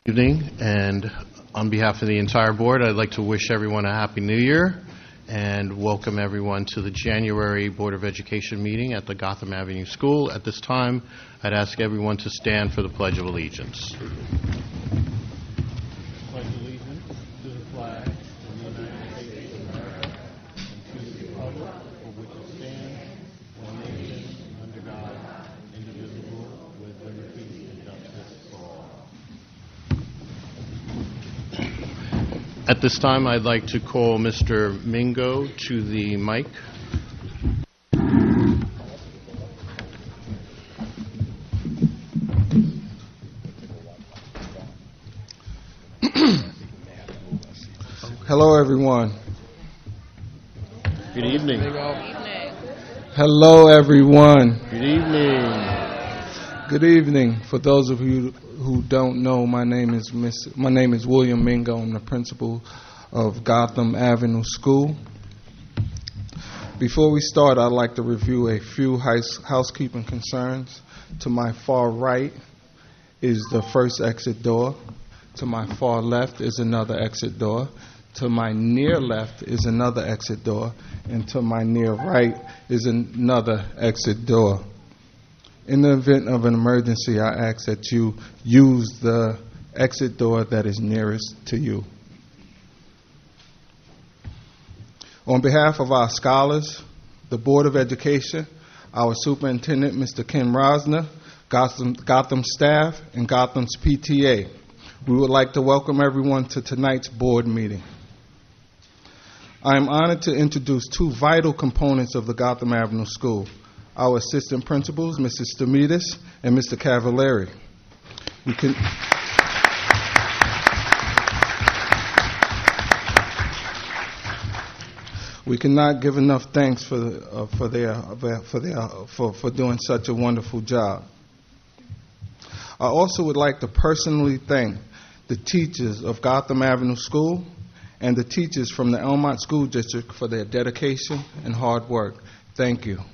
Evening, and on behalf of the entire board, I'd like to wish everyone a Happy New Year and welcome everyone to the January Board of Education meeting at the Gotham Avenue School. At this time, I'd ask everyone to stand for the Pledge of Allegiance. Pledge allegiance to the flag of the United States of America and to the republic for which it stands, one nation, under God, indivisible, with liberty and justice for all. At this time, I'd like to call Mr. Mingo to the mic. Hello, everyone. Good evening. Hello, everyone. Good evening. Good evening. For those of you who don't know, my name is William Mingo. I'm the principal of Gotham Avenue School. Before we start, I'd like to review a few housekeeping concerns. To my far right is the first exit door. To my far left is another exit door. To my near left is another exit door. And to my near right is another exit door. In the event of an emergency, I ask that you use the exit door that is nearest to you. On behalf of our scholars, the Board of Education, our superintendent, Mr. Ken Rosner, Gotham staff, and Gotham's PTA, we would like to welcome everyone to tonight's board meeting. I am honored to introduce two vital components of the Gotham Avenue School, our assistant principals, Mrs. Stamides and Mr. Cavallari. We cannot give enough thanks for doing such a wonderful job. I also would like to personally thank the teachers of Gotham Avenue School and the teachers from the Elmont School District for their dedication and hard work. Thank you.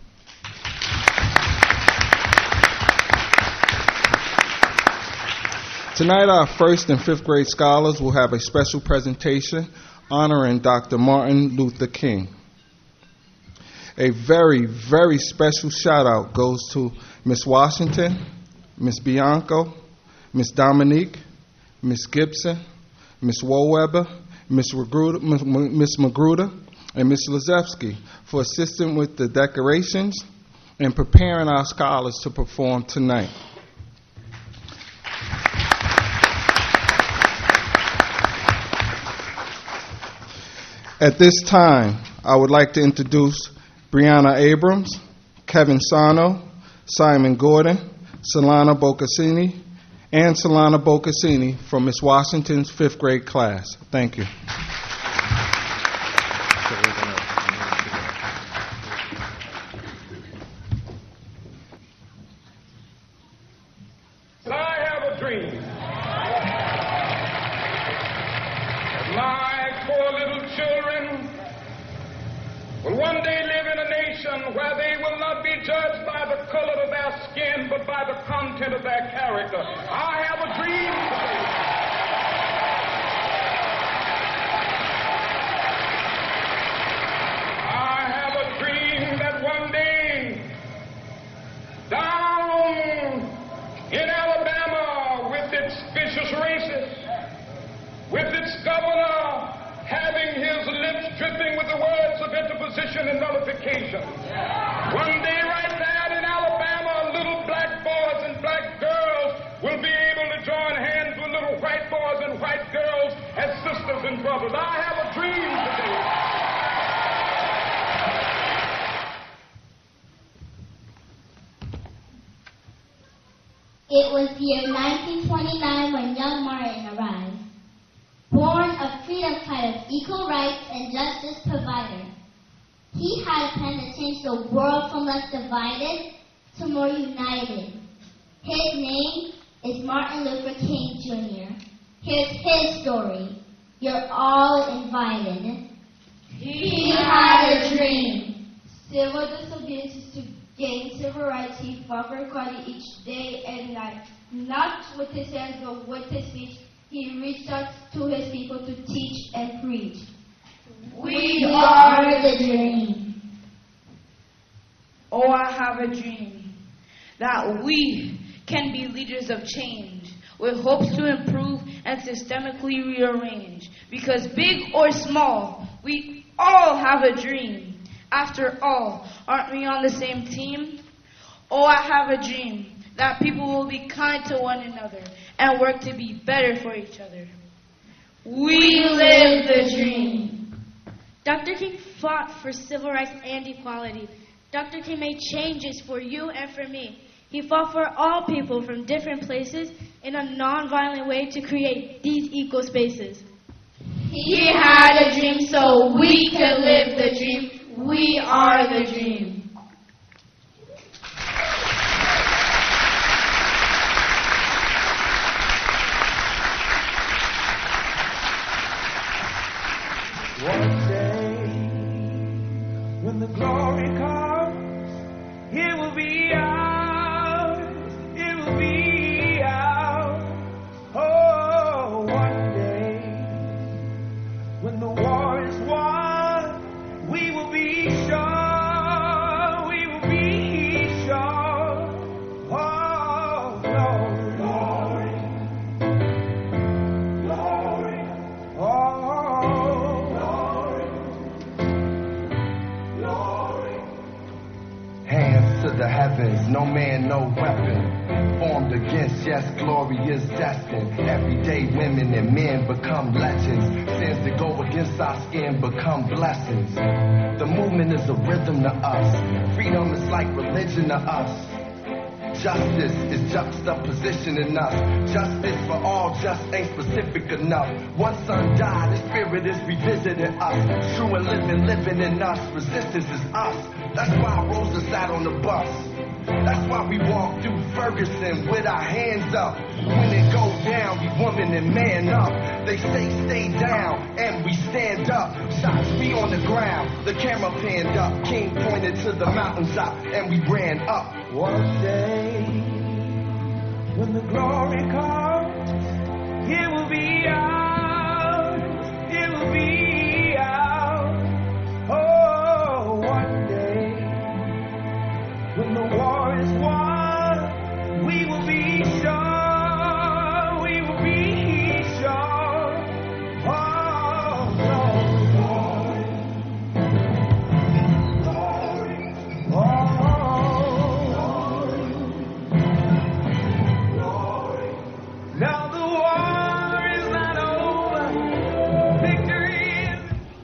Tonight, our first and fifth grade scholars will have a special presentation honoring Dr. Martin Luther King. A very, very special shout out goes to Miss Washington, Miss Bianco, Miss Dominique, Miss Gibson, Miss Woweber, Miss Magruder, and Miss Lazewski for assisting with the decorations and preparing our scholars to perform tonight. At this time, I would like to introduce Brianna Abrams, Kevin Sano, Simon Gordon, Solana Bocassini from Miss Washington's fifth grade class. Thank you. It was the year 1929 when young Martin arrived. Born a freedom fighter, equal rights and justice provider, he had a plan to change the world from less divided to more united. His name is Martin Luther King Jr. Here's his story. You're all invited. He had a dream. Civil disobedience is to gain civil rights. He fought for equality each day and night, not with his hands but with his feet. he reached out to his people to teach and preach. We are the dream. Oh, I have a dream that we can be leaders of change with hopes to improve and systemically rearrange. Because big or small, we all have a dream. After all, aren't we on the same team? Oh, I have a dream that people will be kind to one another and work to be better for each other. We live the dream. Dr. King fought for civil rights and equality. Dr. King made changes for you and for me. He fought for all people from different places in a nonviolent way to create these equal spaces. He had a dream so we could live the dream. We are the dream. One day, when the glory comes, it will be ours, it will be ours. Oh, one day, when the war is won, we will be sure, we will be sure. Oh, glory, glory, glory. Oh. Hands to the heavens, no man, no weapon formed against, yes, glory is destined. Everyday women and men become legends. Sins that go against our skin become blessings. The movement is a rhythm to us. Freedom is like religion to us. Justice is juxtaposition in us. Justice for all just ain't specific enough. One son died, the spirit is revisiting us. True and living in us. Resistance is us. That's why Rosa sat on the bus. That's why we walk through Ferguson with our hands up. When it goes down, we woman and man up. They say stay down, and we stand up. Shots be on the ground, the camera panned up. King pointed to the mountains up, and we ran up. One day, when the glory comes, it will be ours, it will be ours. Oh, one day, when the war is won, we will be sure, we will be sure. Oh, glory, glory, glory. Oh. Now the war is not over. Victory is.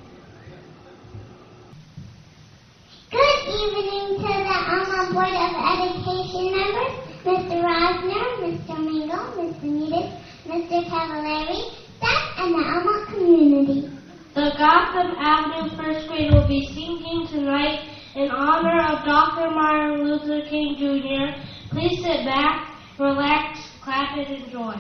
Good evening to the Alma Board of Education members, Mr. Rosner, Mr. Mingle, Mr. Needis, Mr. Cavallari, staff, and the Alma community. The Gotham Avenue first grade will be singing tonight in honor of Dr. Martin Luther King Jr. Please sit back, relax, clap, and enjoy.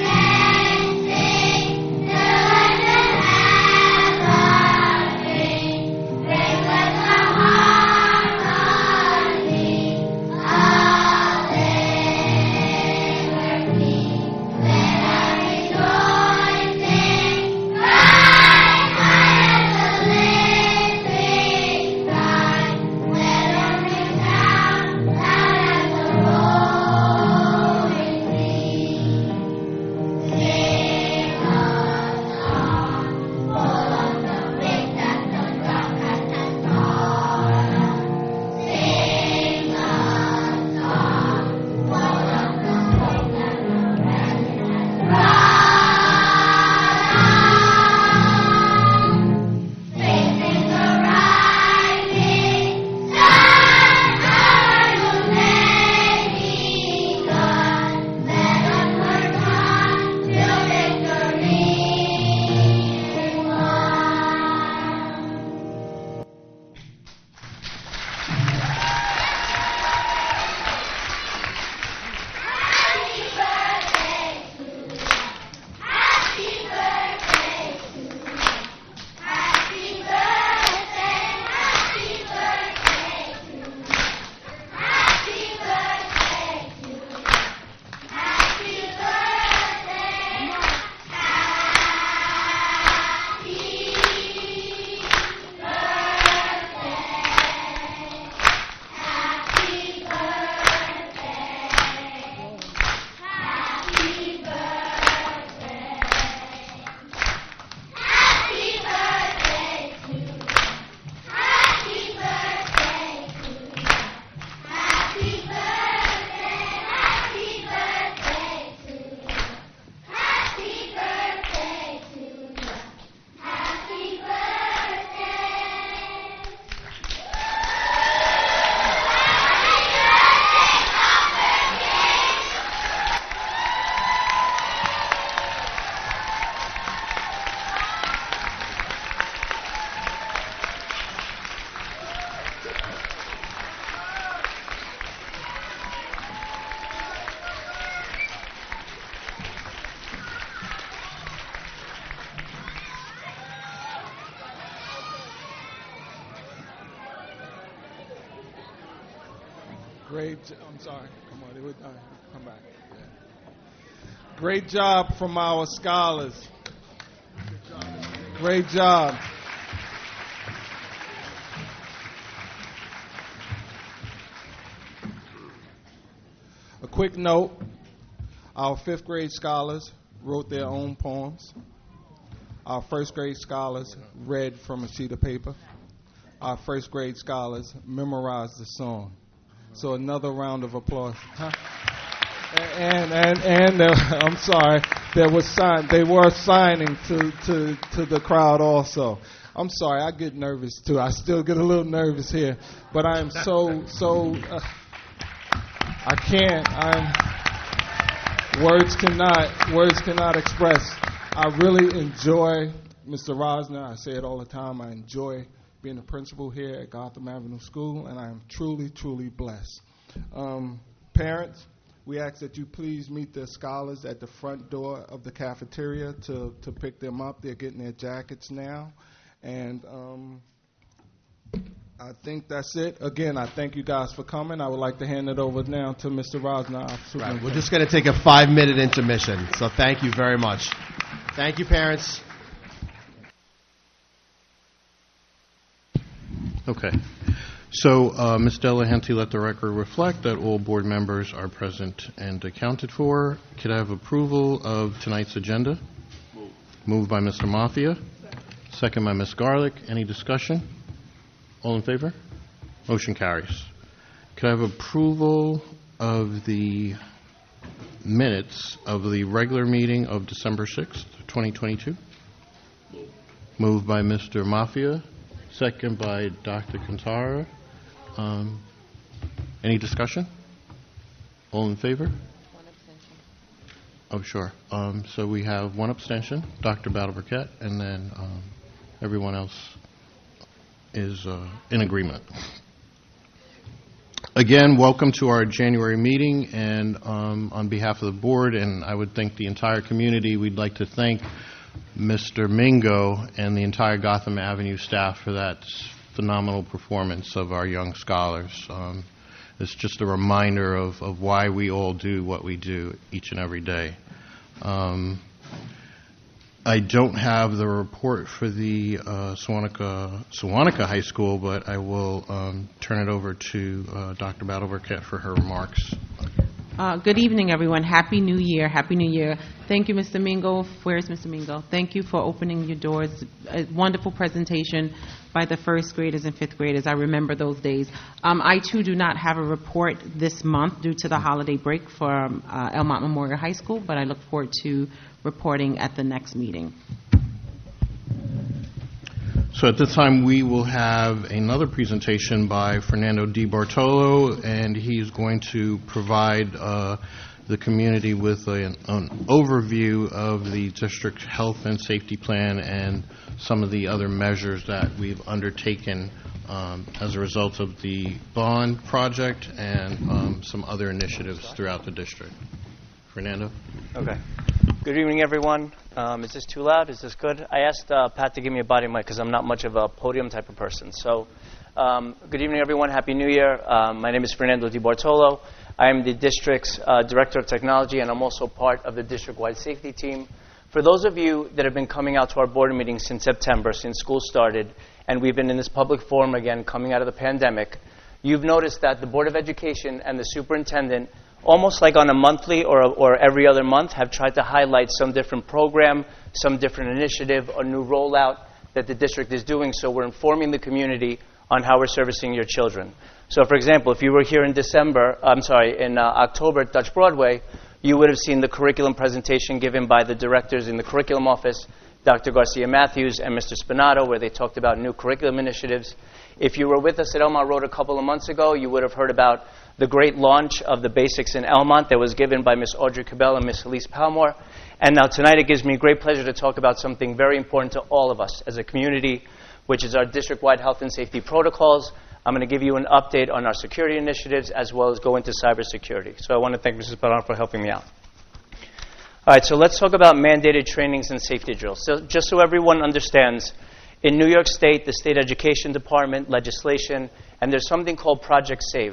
Sing I'm sorry. Come on, they were done. Come back. Yeah. Great job from our scholars. Great job. A quick note, our 5th grade scholars wrote their own poems. Our 1st grade scholars read from a sheet of paper. Our 1st grade scholars memorized the song. So another round of applause. Huh? And I'm sorry, they were signing to the crowd also. I'm sorry, I get nervous too. I still get a little nervous here, but I am I can't. Words cannot express. I really enjoy Mr. Rosner. I say it all the time. I enjoy being a principal here at Gotham Avenue School, and I am truly, truly blessed. Parents, we ask that you please meet the scholars at the front door of the cafeteria to pick them up. They're getting their jackets now, and I think that's it. Again, I thank you guys for coming. I would like to hand it over now to Mr. Rosner. Right, we're just going to take a 5-minute intermission, so thank you very much. Thank you, parents. Okay. So, Ms. Delahanty, let the record reflect that all board members are present and accounted for. Could I have approval of tonight's agenda? Moved by Mr. Mafia. Second by Ms. Garlick. Any discussion? All in favor? Motion carries. Could I have approval of the minutes of the regular meeting of December 6th, 2022? Moved by Mr. Mafia. Second by Dr. Kantara. Any discussion? All in favor? One abstention. Oh, sure. So we have one abstention, Dr. Battle-Burkett, and then everyone else is in agreement. Again, welcome to our January meeting, and on behalf of the board, and I would think the entire community, we'd like to thank Mr. Mingo and the entire Gotham Avenue staff for that phenomenal performance of our young scholars. It's just a reminder of why we all do what we do each and every day. I don't have the report for the Sewanaka High School, but I will turn it over to Dr. Battle-Burkett for her remarks. Good evening, everyone. Happy New Year. Happy New Year. Thank you, Mr. Mingo. Where's Mr. Mingo? Thank you for opening your doors. A wonderful presentation by the 1st graders and 5th graders. I remember those days. I, too, do not have a report this month due to the holiday break for Elmont Memorial High School, but I look forward to reporting at the next meeting. So at this time, we will have another presentation by Fernando Di Bartolo, and he's going to provide the community with an overview of the district health and safety plan and some of the other measures that we've undertaken as a result of the bond project and some other initiatives throughout the district. Fernando? Okay. Good evening, everyone. Is this too loud? Is this good? I asked Pat to give me a body mic because I'm not much of a podium type of person. So, good evening, everyone. Happy New Year. My name is Fernando Di Bartolo. I am the district's Director of Technology, and I'm also part of the district-wide safety team. For those of you that have been coming out to our board meetings since September, since school started, and we've been in this public forum again coming out of the pandemic, you've noticed that the Board of Education and the superintendent, almost like on a monthly or every other month, have tried to highlight some different program, some different initiative, or new rollout that the district is doing, so we're informing the community on how we're servicing your children. So, for example, if you were here in October at Dutch Broadway, you would have seen the curriculum presentation given by the directors in the curriculum office, Dr. Garcia-Matthews and Mr. Spinato, where they talked about new curriculum initiatives. If you were with us at Elmont Road a couple of months ago, you would have heard about the great launch of the Basics in Elmont that was given by Ms. Audrey Cabell and Ms. Elise Palmore. And now tonight it gives me great pleasure to talk about something very important to all of us as a community, which is our district-wide health and safety protocols. I'm going to give you an update on our security initiatives as well as go into cybersecurity. So I want to thank Mrs. Palmore for helping me out. All right, so let's talk about mandated trainings and safety drills. So just so everyone understands, in New York State, the State Education Department, legislation, and there's something called Project SAVE.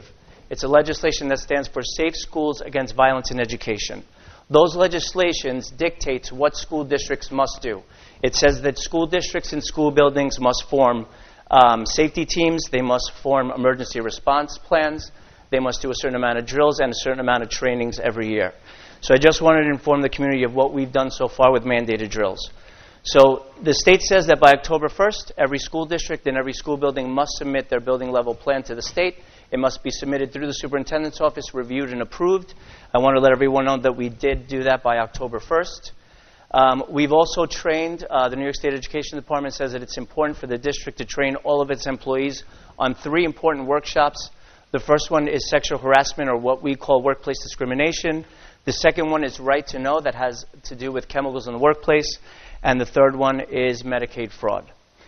It's a legislation that stands for Safe Schools Against Violence in Education. Those legislations dictates what school districts must do. It says that school districts and school buildings must form safety teams, they must form emergency response plans, they must do a certain amount of drills and a certain amount of trainings every year. So I just wanted to inform the community of what we've done so far with mandated drills. So the state says that by October 1st, every school district and every school building must submit their building level plan to the state. It must be submitted through the superintendent's office, reviewed and approved. I want to let everyone know that we did do that by October 1st. We've also trained, the New York State Education Department says that it's important for the district to train all of its employees on 3 important workshops. The first one is sexual harassment, or what we call workplace discrimination. The second one is right to know, that has to do with chemicals in the workplace. And the third one is Medicaid fraud.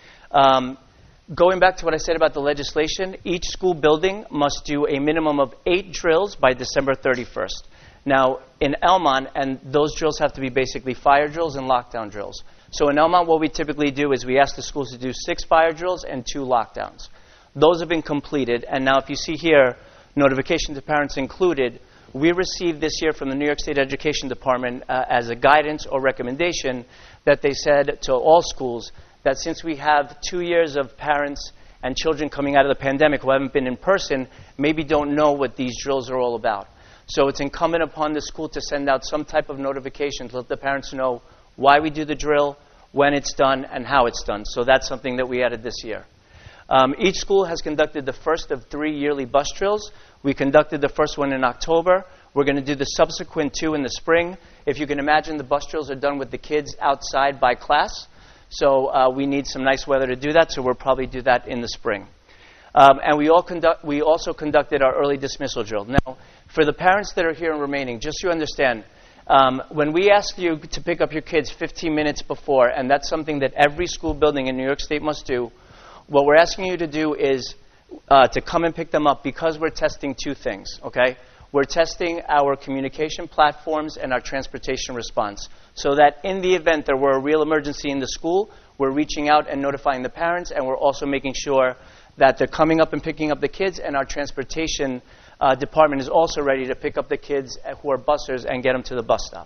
Going back to what I said about the legislation, each school building must do a minimum of 8 drills by December 31st. Now, in Elmont, and those drills have to be basically fire drills and lockdown drills. So in Elmont, what we typically do is we ask the schools to do 6 fire drills and 2 lockdowns. Those have been completed, and now if you see here, notification to parents included, we received this year from the New York State Education Department as a guidance or recommendation that they said to all schools that since we have 2 years of parents and children coming out of the pandemic who haven't been in person, maybe don't know what these drills are all about. So it's incumbent upon the school to send out some type of notification to let the parents know why we do the drill, when it's done, and how it's done. So that's something that we added this year. Each school has conducted the first of 3 yearly bus drills. We conducted the first one in October. We're going to do the subsequent 2 in the spring. If you can imagine, the bus drills are done with the kids outside by class. So we need some nice weather to do that, so we'll probably do that in the spring. And we also conducted our early dismissal drill. Now, for the parents that are here and remaining, just so you understand, when we ask you to pick up your kids 15 minutes before, and that's something that every school building in New York State must do, what we're asking you to do is to come and pick them up because we're testing 2 things, okay? We're testing our communication platforms and our transportation response so that in the event there were a real emergency in the school, we're reaching out and notifying the parents, and we're also making sure that they're coming up and picking up the kids, and our transportation department is also ready to pick up the kids who are busers and get them to the bus stop.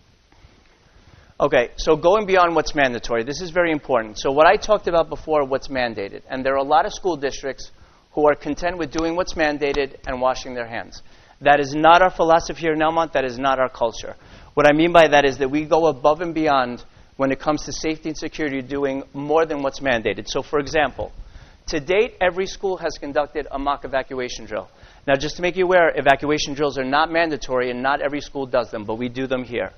Okay, so going beyond what's mandatory, this is very important. So what I talked about before, what's mandated, and there are a lot of school districts who are content with doing what's mandated and washing their hands. That is not our philosophy here in Elmont. That is not our culture. What I mean by that is that we go above and beyond when it comes to safety and security, doing more than what's mandated. So, for example, to date, every school has conducted a mock evacuation drill. Now, just to make you aware, evacuation drills are not mandatory, and not every school does them, but we do them here.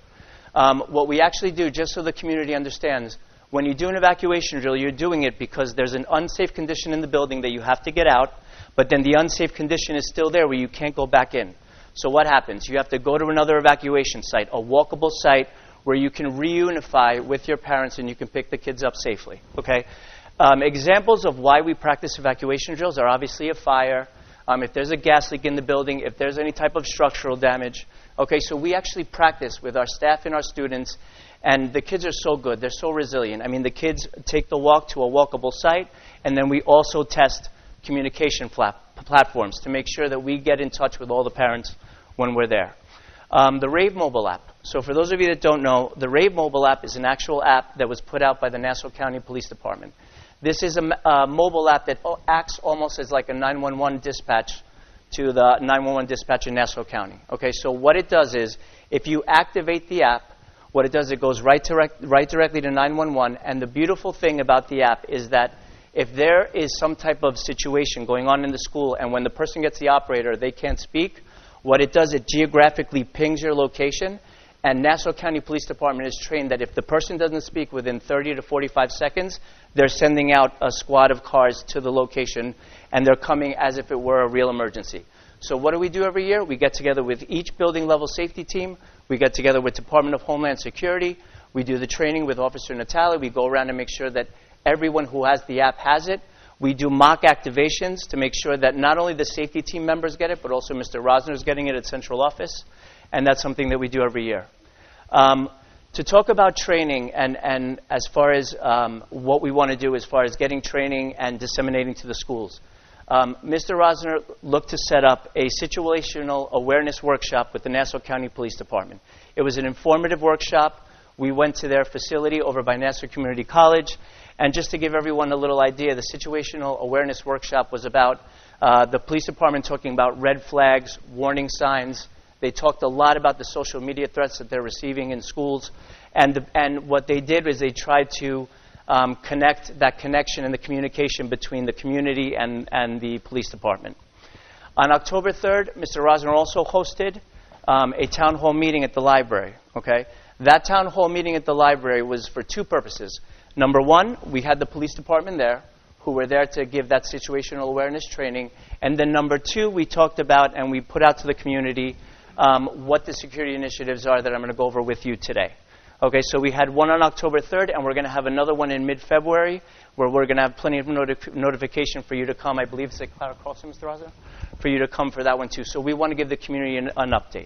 What we actually do, just so the community understands, when you do an evacuation drill, you're doing it because there's an unsafe condition in the building that you have to get out, but then the unsafe condition is still there where you can't go back in. So what happens? You have to go to another evacuation site, a walkable site where you can reunify with your parents and you can pick the kids up safely. Okay? Examples of why we practice evacuation drills are obviously a fire, if there's a gas leak in the building, if there's any type of structural damage. Okay, so we actually practice with our staff and our students, and the kids are so good. They're so resilient. I mean, the kids take the walk to a walkable site, and then we also test communication platforms to make sure that we get in touch with all the parents when we're there. The Rave mobile app. So for those of you that don't know, the Rave mobile app is an actual app that was put out by the Nassau County Police Department. This is a mobile app that acts almost as like a 911 dispatch to the 911 dispatch in Nassau County. Okay, so what it does is, if you activate the app, what it does, it goes right directly to 911, and the beautiful thing about the app is that if there is some type of situation going on in the school, and when the person gets the operator, they can't speak, what it does, it geographically pings your location, and Nassau County Police Department is trained that if the person doesn't speak within 30 to 45 seconds, they're sending out a squad of cars to the location, and they're coming as if it were a real emergency. So what do we do every year? We get together with each building level safety team. We get together with Department of Homeland Security. We do the training with Officer Natale. We go around and make sure that everyone who has the app has it. We do mock activations to make sure that not only the safety team members get it, but also Mr. Rosner is getting it at central office. And that's something that we do every year. To talk about training and as far as what we want to do as far as getting training and disseminating to the schools. Mr. Rosner looked to set up a situational awareness workshop with the Nassau County Police Department. It was an informative workshop. We went to their facility over by Nassau Community College. And just to give everyone a little idea, the situational awareness workshop was about the police department talking about red flags, warning signs. They talked a lot about the social media threats that they're receiving in schools. And what they did was they tried to connect that connection and the communication between the community and the police department. On October 3rd, Mr. Rosner also hosted a town hall meeting at the library. Okay, that town hall meeting at the library was for two purposes. Number one, we had the police department there who were there to give that situational awareness training. And then number two, we talked about and we put out to the community what the security initiatives are that I'm going to go over with you today. Okay, so we had one on October 3rd, and we're going to have another one in mid-February where we're going to have plenty of notification for you to come. I believe it's at Clara Crossing, Mr. Rosner, for you to come for that one too. So we want to give the community an update.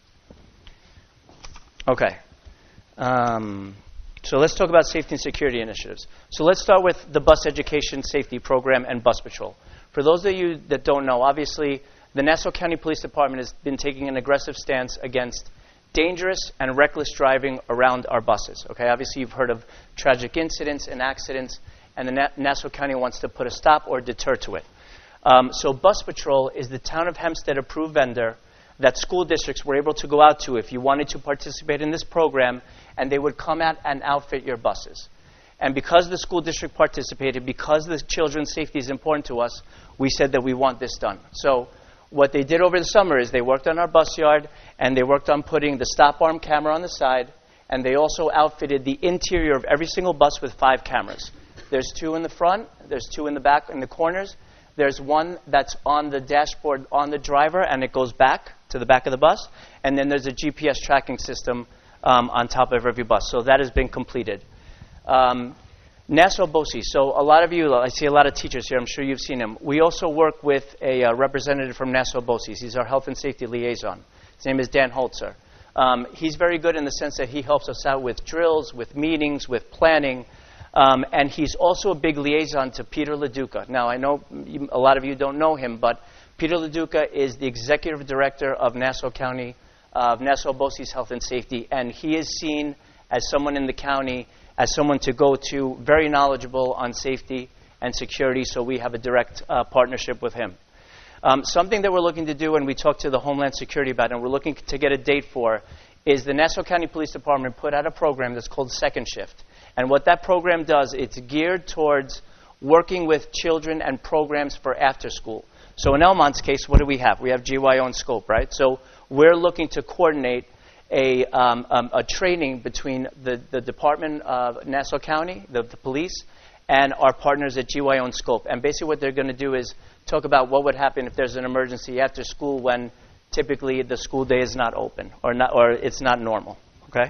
Okay. So let's talk about safety and security initiatives. So let's start with the bus education safety program and bus patrol. For those of you that don't know, obviously the Nassau County Police Department has been taking an aggressive stance against dangerous and reckless driving around our buses. Okay, obviously you've heard of tragic incidents and accidents, and the Nassau County wants to put a stop or deter to it. So Bus Patrol is the Town of Hempstead approved vendor that school districts were able to go out to if you wanted to participate in this program, and they would come out and outfit your buses. And because the school district participated, because the children's safety is important to us, we said that we want this done. So what they did over the summer is they worked on our bus yard, and they worked on putting the stop arm camera on the side, and they also outfitted the interior of every single bus with 5 cameras. There's 2 in the front, there's 2 in the back, in the corners. There's one that's on the dashboard on the driver, and it goes back to the back of the bus. And then there's a GPS tracking system on top of every bus. So that has been completed. Nassau BOCES. So a lot of you, I see a lot of teachers here. I'm sure you've seen him. We also work with a representative from Nassau BOCES. He's our health and safety liaison. His name is Dan Holzer. He's very good in the sense that he helps us out with drills, with meetings, with planning. And he's also a big liaison to Peter LaDuca. Now, I know a lot of you don't know him, but Peter LaDuca is the executive director of Nassau County, of Nassau BOCES Health and Safety, and he is seen as someone in the county, as someone to go to, very knowledgeable on safety and security, so we have a direct partnership with him. Something that we're looking to do, and we talked to the Homeland Security about, and we're looking to get a date for, is the Nassau County Police Department put out a program that's called Second Shift. And what that program does, it's geared towards working with children and programs for after school. So in Elmont's case, what do we have? We have GYO and SCOPE, right? So we're looking to coordinate a training between the Department of Nassau County, the police, and our partners at GYO and SCOPE. And basically what they're going to do is talk about what would happen if there's an emergency after school when typically the school day is not open or it's not normal, okay?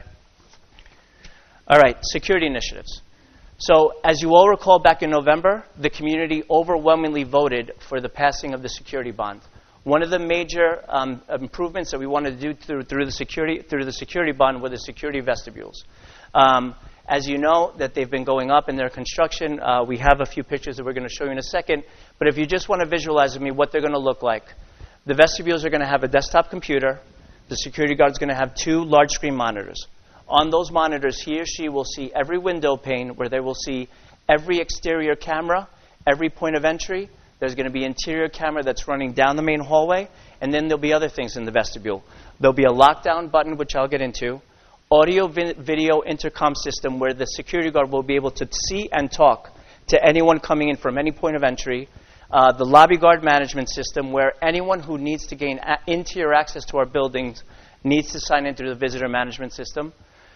All right, security initiatives. So as you all recall, back in November, the community overwhelmingly voted for the passing of the security bond. One of the major improvements that we wanted to do through the security bond were the security vestibules. As you know, that they've been going up in their construction. We have a few pictures that we're going to show you in a second. But if you just want to visualize with me what they're going to look like, the vestibules are going to have a desktop computer. The security guard is going to have 2 large screen monitors. On those monitors, he or she will see every window pane where they will see every exterior camera, every point of entry. There's going to be interior camera that's running down the main hallway, and then there'll be other things in the vestibule. There'll be a lockdown button, which I'll get into, audio-video intercom system where the security guard will be able to see and talk to anyone coming in from any point of entry, the lobby guard management system where anyone who needs to gain interior access to our buildings needs to sign into the visitor management system.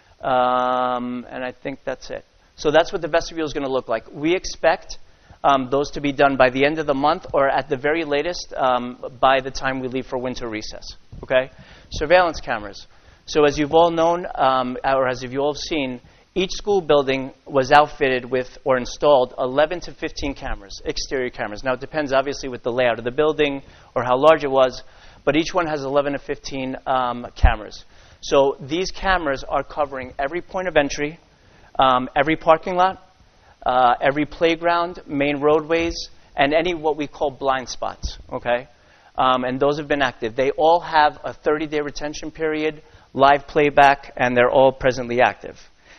And I think that's it. So that's what the vestibule is going to look like. We expect those to be done by the end of the month or at the very latest by the time we leave for winter recess. Okay? Surveillance cameras. So as you've all known, or as you've all seen, each school building was outfitted with or installed 11 to 15 cameras, exterior cameras. Now it depends obviously with the layout of the building or how large it was, but each one has 11 to 15 cameras. So these cameras are covering every point of entry, every parking lot, every playground, main roadways, and any what we call blind spots, okay? And those have been active. They all have a 30-day retention period, live playback, and they're all presently active.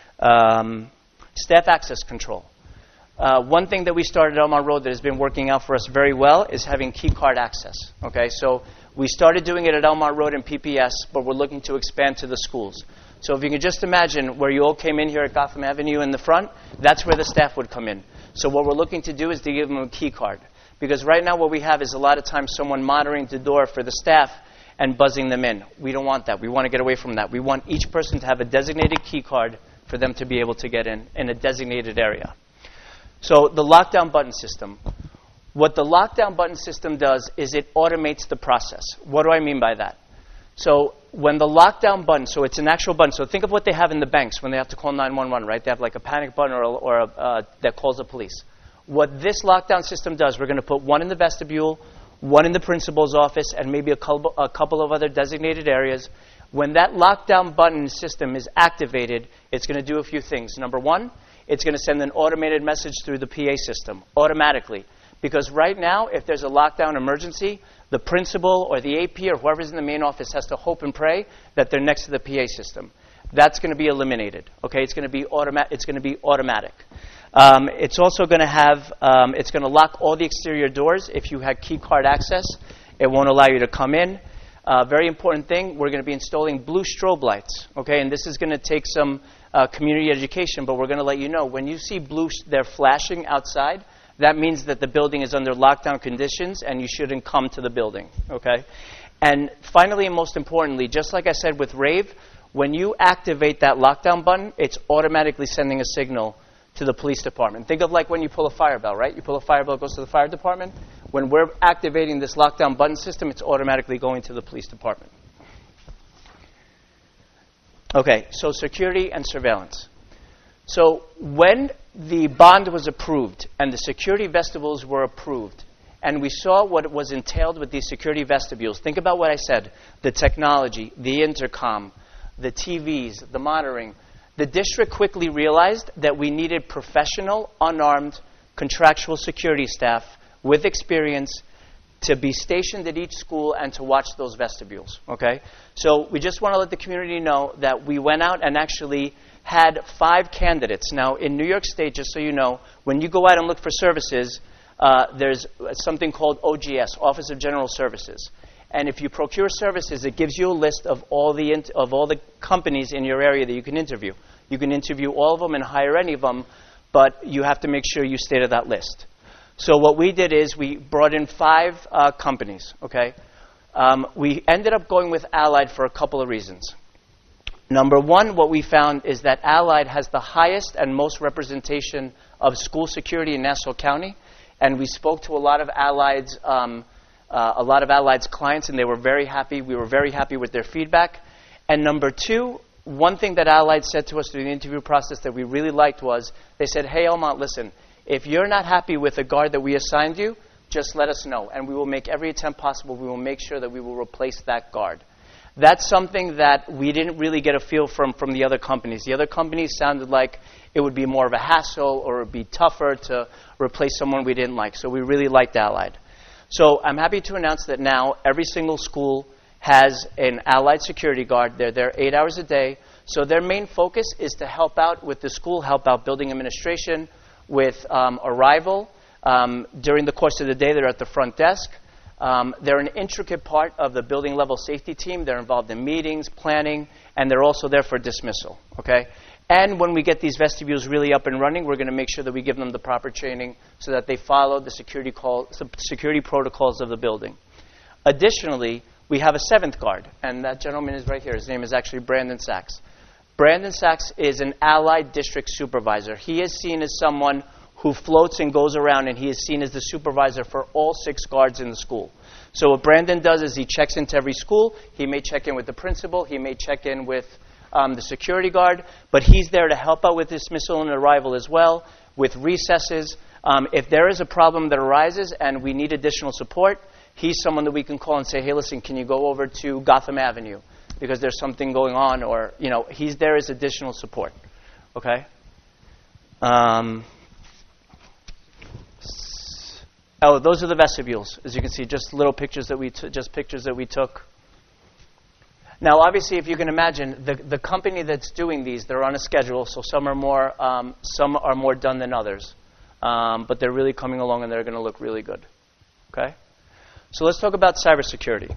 Staff access control. One thing that we started on our road that has been working out for us very well is having key card access. Okay, so we started doing it at Elmont Road and PPS, but we're looking to expand to the schools. So if you can just imagine where you all came in here at Gotham Avenue in the front, that's where the staff would come in. So what we're looking to do is to give them a key card. Because right now what we have is a lot of times someone monitoring the door for the staff and buzzing them in. We don't want that. We want to get away from that. We want each person to have a designated key card for them to be able to get in a designated area. So the lockdown button system. What the lockdown button system does is it automates the process. What do I mean by that? So when the lockdown button, so it's an actual button. So think of what they have in the banks when they have to call 911, right? They have like a panic button or that calls the police. What this lockdown system does, we're going to put one in the vestibule, one in the principal's office, and maybe a couple of other designated areas. When that lockdown button system is activated, it's going to do a few things. Number one, it's going to send an automated message through the PA system automatically. Because right now, if there's a lockdown emergency, the principal or the AP or whoever's in the main office has to hope and pray that they're next to the PA system. That's going to be eliminated. Okay, it's going to be automatic. It's also going to have, it's going to lock all the exterior doors. If you had key card access, it won't allow you to come in. Very important thing, we're going to be installing blue strobe lights. Okay, and this is going to take some community education, but we're going to let you know when you see blue, they're flashing outside. That means that the building is under lockdown conditions and you shouldn't come to the building, okay? And finally and most importantly, just like I said with RAVE, when you activate that lockdown button, it's automatically sending a signal to the police department. Think of like when you pull a fire bell, right? You pull a fire bell, it goes to the fire department. When we're activating this lockdown button system, it's automatically going to the police department. Okay, so security and surveillance. So when the bond was approved and the security vestibules were approved, and we saw what was entailed with these security vestibules, think about what I said, the technology, the intercom, the TVs, the monitoring. The district quickly realized that we needed professional, unarmed, contractual security staff with experience to be stationed at each school and to watch those vestibules, okay? So we just want to let the community know that we went out and actually had 5 candidates. Now, in New York State, just so you know, when you go out and look for services, there's something called OGS, Office of General Services. And if you procure services, it gives you a list of all the companies in your area that you can interview. You can interview all of them and hire any of them, but you have to make sure you stay to that list. So what we did is we brought in 5 companies, okay? We ended up going with Allied for a couple of reasons. Number one, what we found is that Allied has the highest and most representation of school security in Nassau County, and we spoke to a lot of Allied's clients, and they were very happy. We were very happy with their feedback. And number two, one thing that Allied said to us through the interview process that we really liked was they said, "Hey, Elmont, listen, if you're not happy with the guard that we assigned you, just let us know, and we will make every attempt possible. We will make sure that we will replace that guard." That's something that we didn't really get a feel from the other companies. The other companies sounded like it would be more of a hassle or it would be tougher to replace someone we didn't like. So we really liked Allied. So I'm happy to announce that now every single school has an Allied security guard. They're there 8 hours a day. So their main focus is to help out with the school, help out building administration, with arrival. During the course of the day, they're at the front desk. They're an intricate part of the building level safety team. They're involved in meetings, planning, and they're also there for dismissal. Okay? And when we get these vestibules really up and running, we're going to make sure that we give them the proper training so that they follow the security protocols of the building. Additionally, we have a 7th guard, and that gentleman is right here. His name is actually Brandon Sachs. Brandon Sachs is an Allied district supervisor. He is seen as someone who floats and goes around, and he is seen as the supervisor for all 6 guards in the school. So what Brandon does is he checks into every school. He may check in with the principal. He may check in with the security guard. But he's there to help out with dismissal and arrival as well, with recesses. If there is a problem that arises and we need additional support, he's someone that we can call and say, "Hey, listen, can you go over to Gotham Avenue because there's something going on?" Or, he's there as additional support. Okay? Oh, those are the vestibules. As you can see, just little pictures that we took. Now, obviously, if you can imagine, the company that's doing these, they're on a schedule, so some are more done than others. But they're really coming along, and they're going to look really good. Okay? So let's talk about cybersecurity.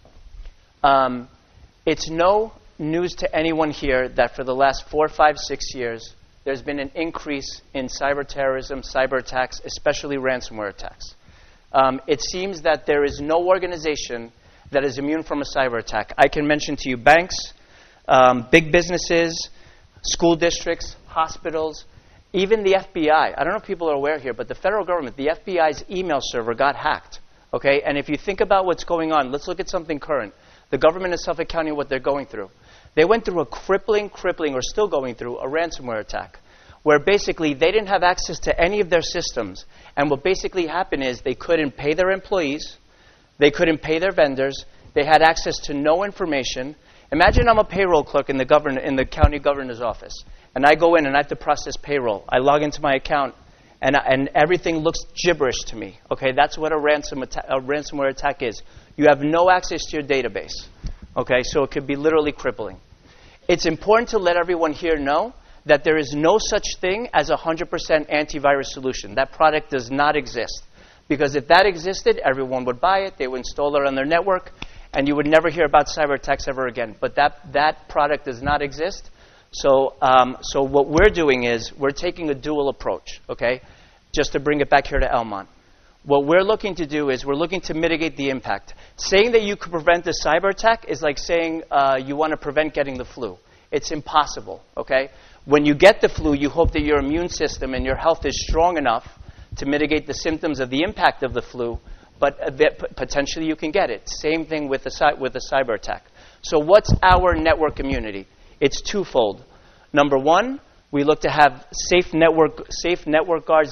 It's no news to anyone here that for the last 4, 5, 6 years, there's been an increase in cyber terrorism, cyber attacks, especially ransomware attacks. It seems that there is no organization that is immune from a cyber attack. I can mention to you banks, big businesses, school districts, hospitals, even the FBI. I don't know if people are aware here, but the federal government, the FBI's email server got hacked. Okay? And if you think about what's going on, let's look at something current. The government of Suffolk County, what they're going through. They went through a crippling, or still going through, a ransomware attack, where basically they didn't have access to any of their systems. And what basically happened is they couldn't pay their employees, they couldn't pay their vendors, they had access to no information. Imagine I'm a payroll clerk in the county governor's office, and I go in and I have to process payroll. I log into my account, and everything looks gibberish to me. Okay, that's what a ransomware attack is. You have no access to your database. Okay, so it could be literally crippling. It's important to let everyone here know that there is no such thing as a 100% antivirus solution. That product does not exist. Because if that existed, everyone would buy it, they would install it on their network, and you would never hear about cyber attacks ever again. But that product does not exist. So what we're doing is we're taking a dual approach, okay, just to bring it back here to Elmont. What we're looking to do is we're looking to mitigate the impact. Saying that you could prevent a cyber attack is like saying you want to prevent getting the flu. It's impossible, okay? When you get the flu, you hope that your immune system and your health is strong enough to mitigate the symptoms of the impact of the flu, but potentially you can get it. Same thing with a cyber attack. So what's our network immunity? It's twofold. Number one, we look to have safe network guards.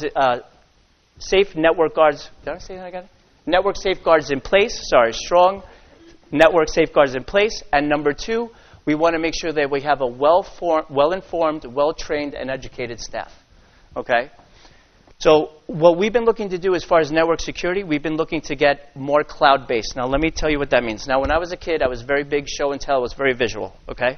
Did I say that again? Network safeguards in place. Strong network safeguards in place. And number two, we want to make sure that we have a well-informed, well-trained, and educated staff. Okay? So what we've been looking to do as far as network security, we've been looking to get more cloud-based. Now, let me tell you what that means. Now, when I was a kid, I was very big show and tell. It was very visual. Okay?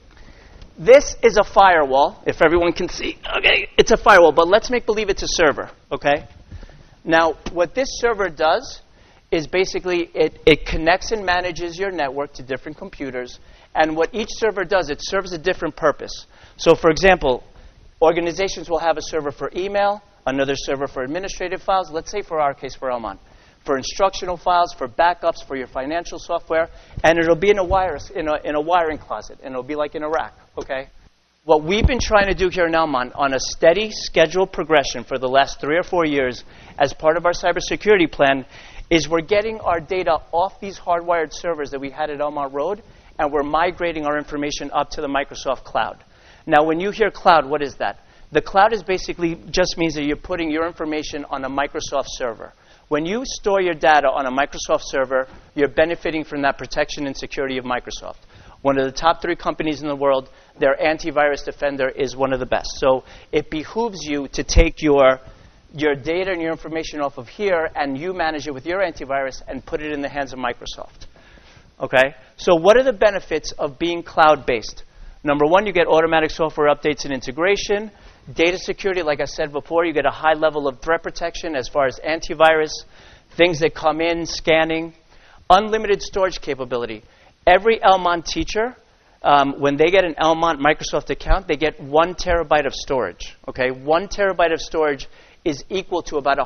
This is a firewall, if everyone can see. Okay, it's a firewall, but let's make believe it's a server. Okay? Now, what this server does is basically it connects and manages your network to different computers. And what each server does, it serves a different purpose. So, for example, organizations will have a server for email, another server for administrative files, let's say for our case for Elmont, for instructional files, for backups, for your financial software, and it'll be in a wiring closet, and it'll be like in a rack, okay? What we've been trying to do here in Elmont on a steady scheduled progression for the last 3 or 4 years as part of our cybersecurity plan is we're getting our data off these hardwired servers that we had at Elmont Road, and we're migrating our information up to the Microsoft Cloud. Now, when you hear cloud, what is that? The cloud is basically just means that you're putting your information on a Microsoft server. When you store your data on a Microsoft server, you're benefiting from that protection and security of Microsoft. One of the top 3 companies in the world, their antivirus defender is one of the best. So it behooves you to take your data and your information off of here and you manage it with your antivirus and put it in the hands of Microsoft. Okay? So what are the benefits of being cloud-based? Number one, you get automatic software updates and integration. Data security, like I said before, you get a high level of threat protection as far as antivirus, things that come in, scanning. Unlimited storage capability. Every Elmont teacher, when they get an Elmont Microsoft account, they get 1 terabyte of storage. Okay? 1 terabyte of storage is equal to about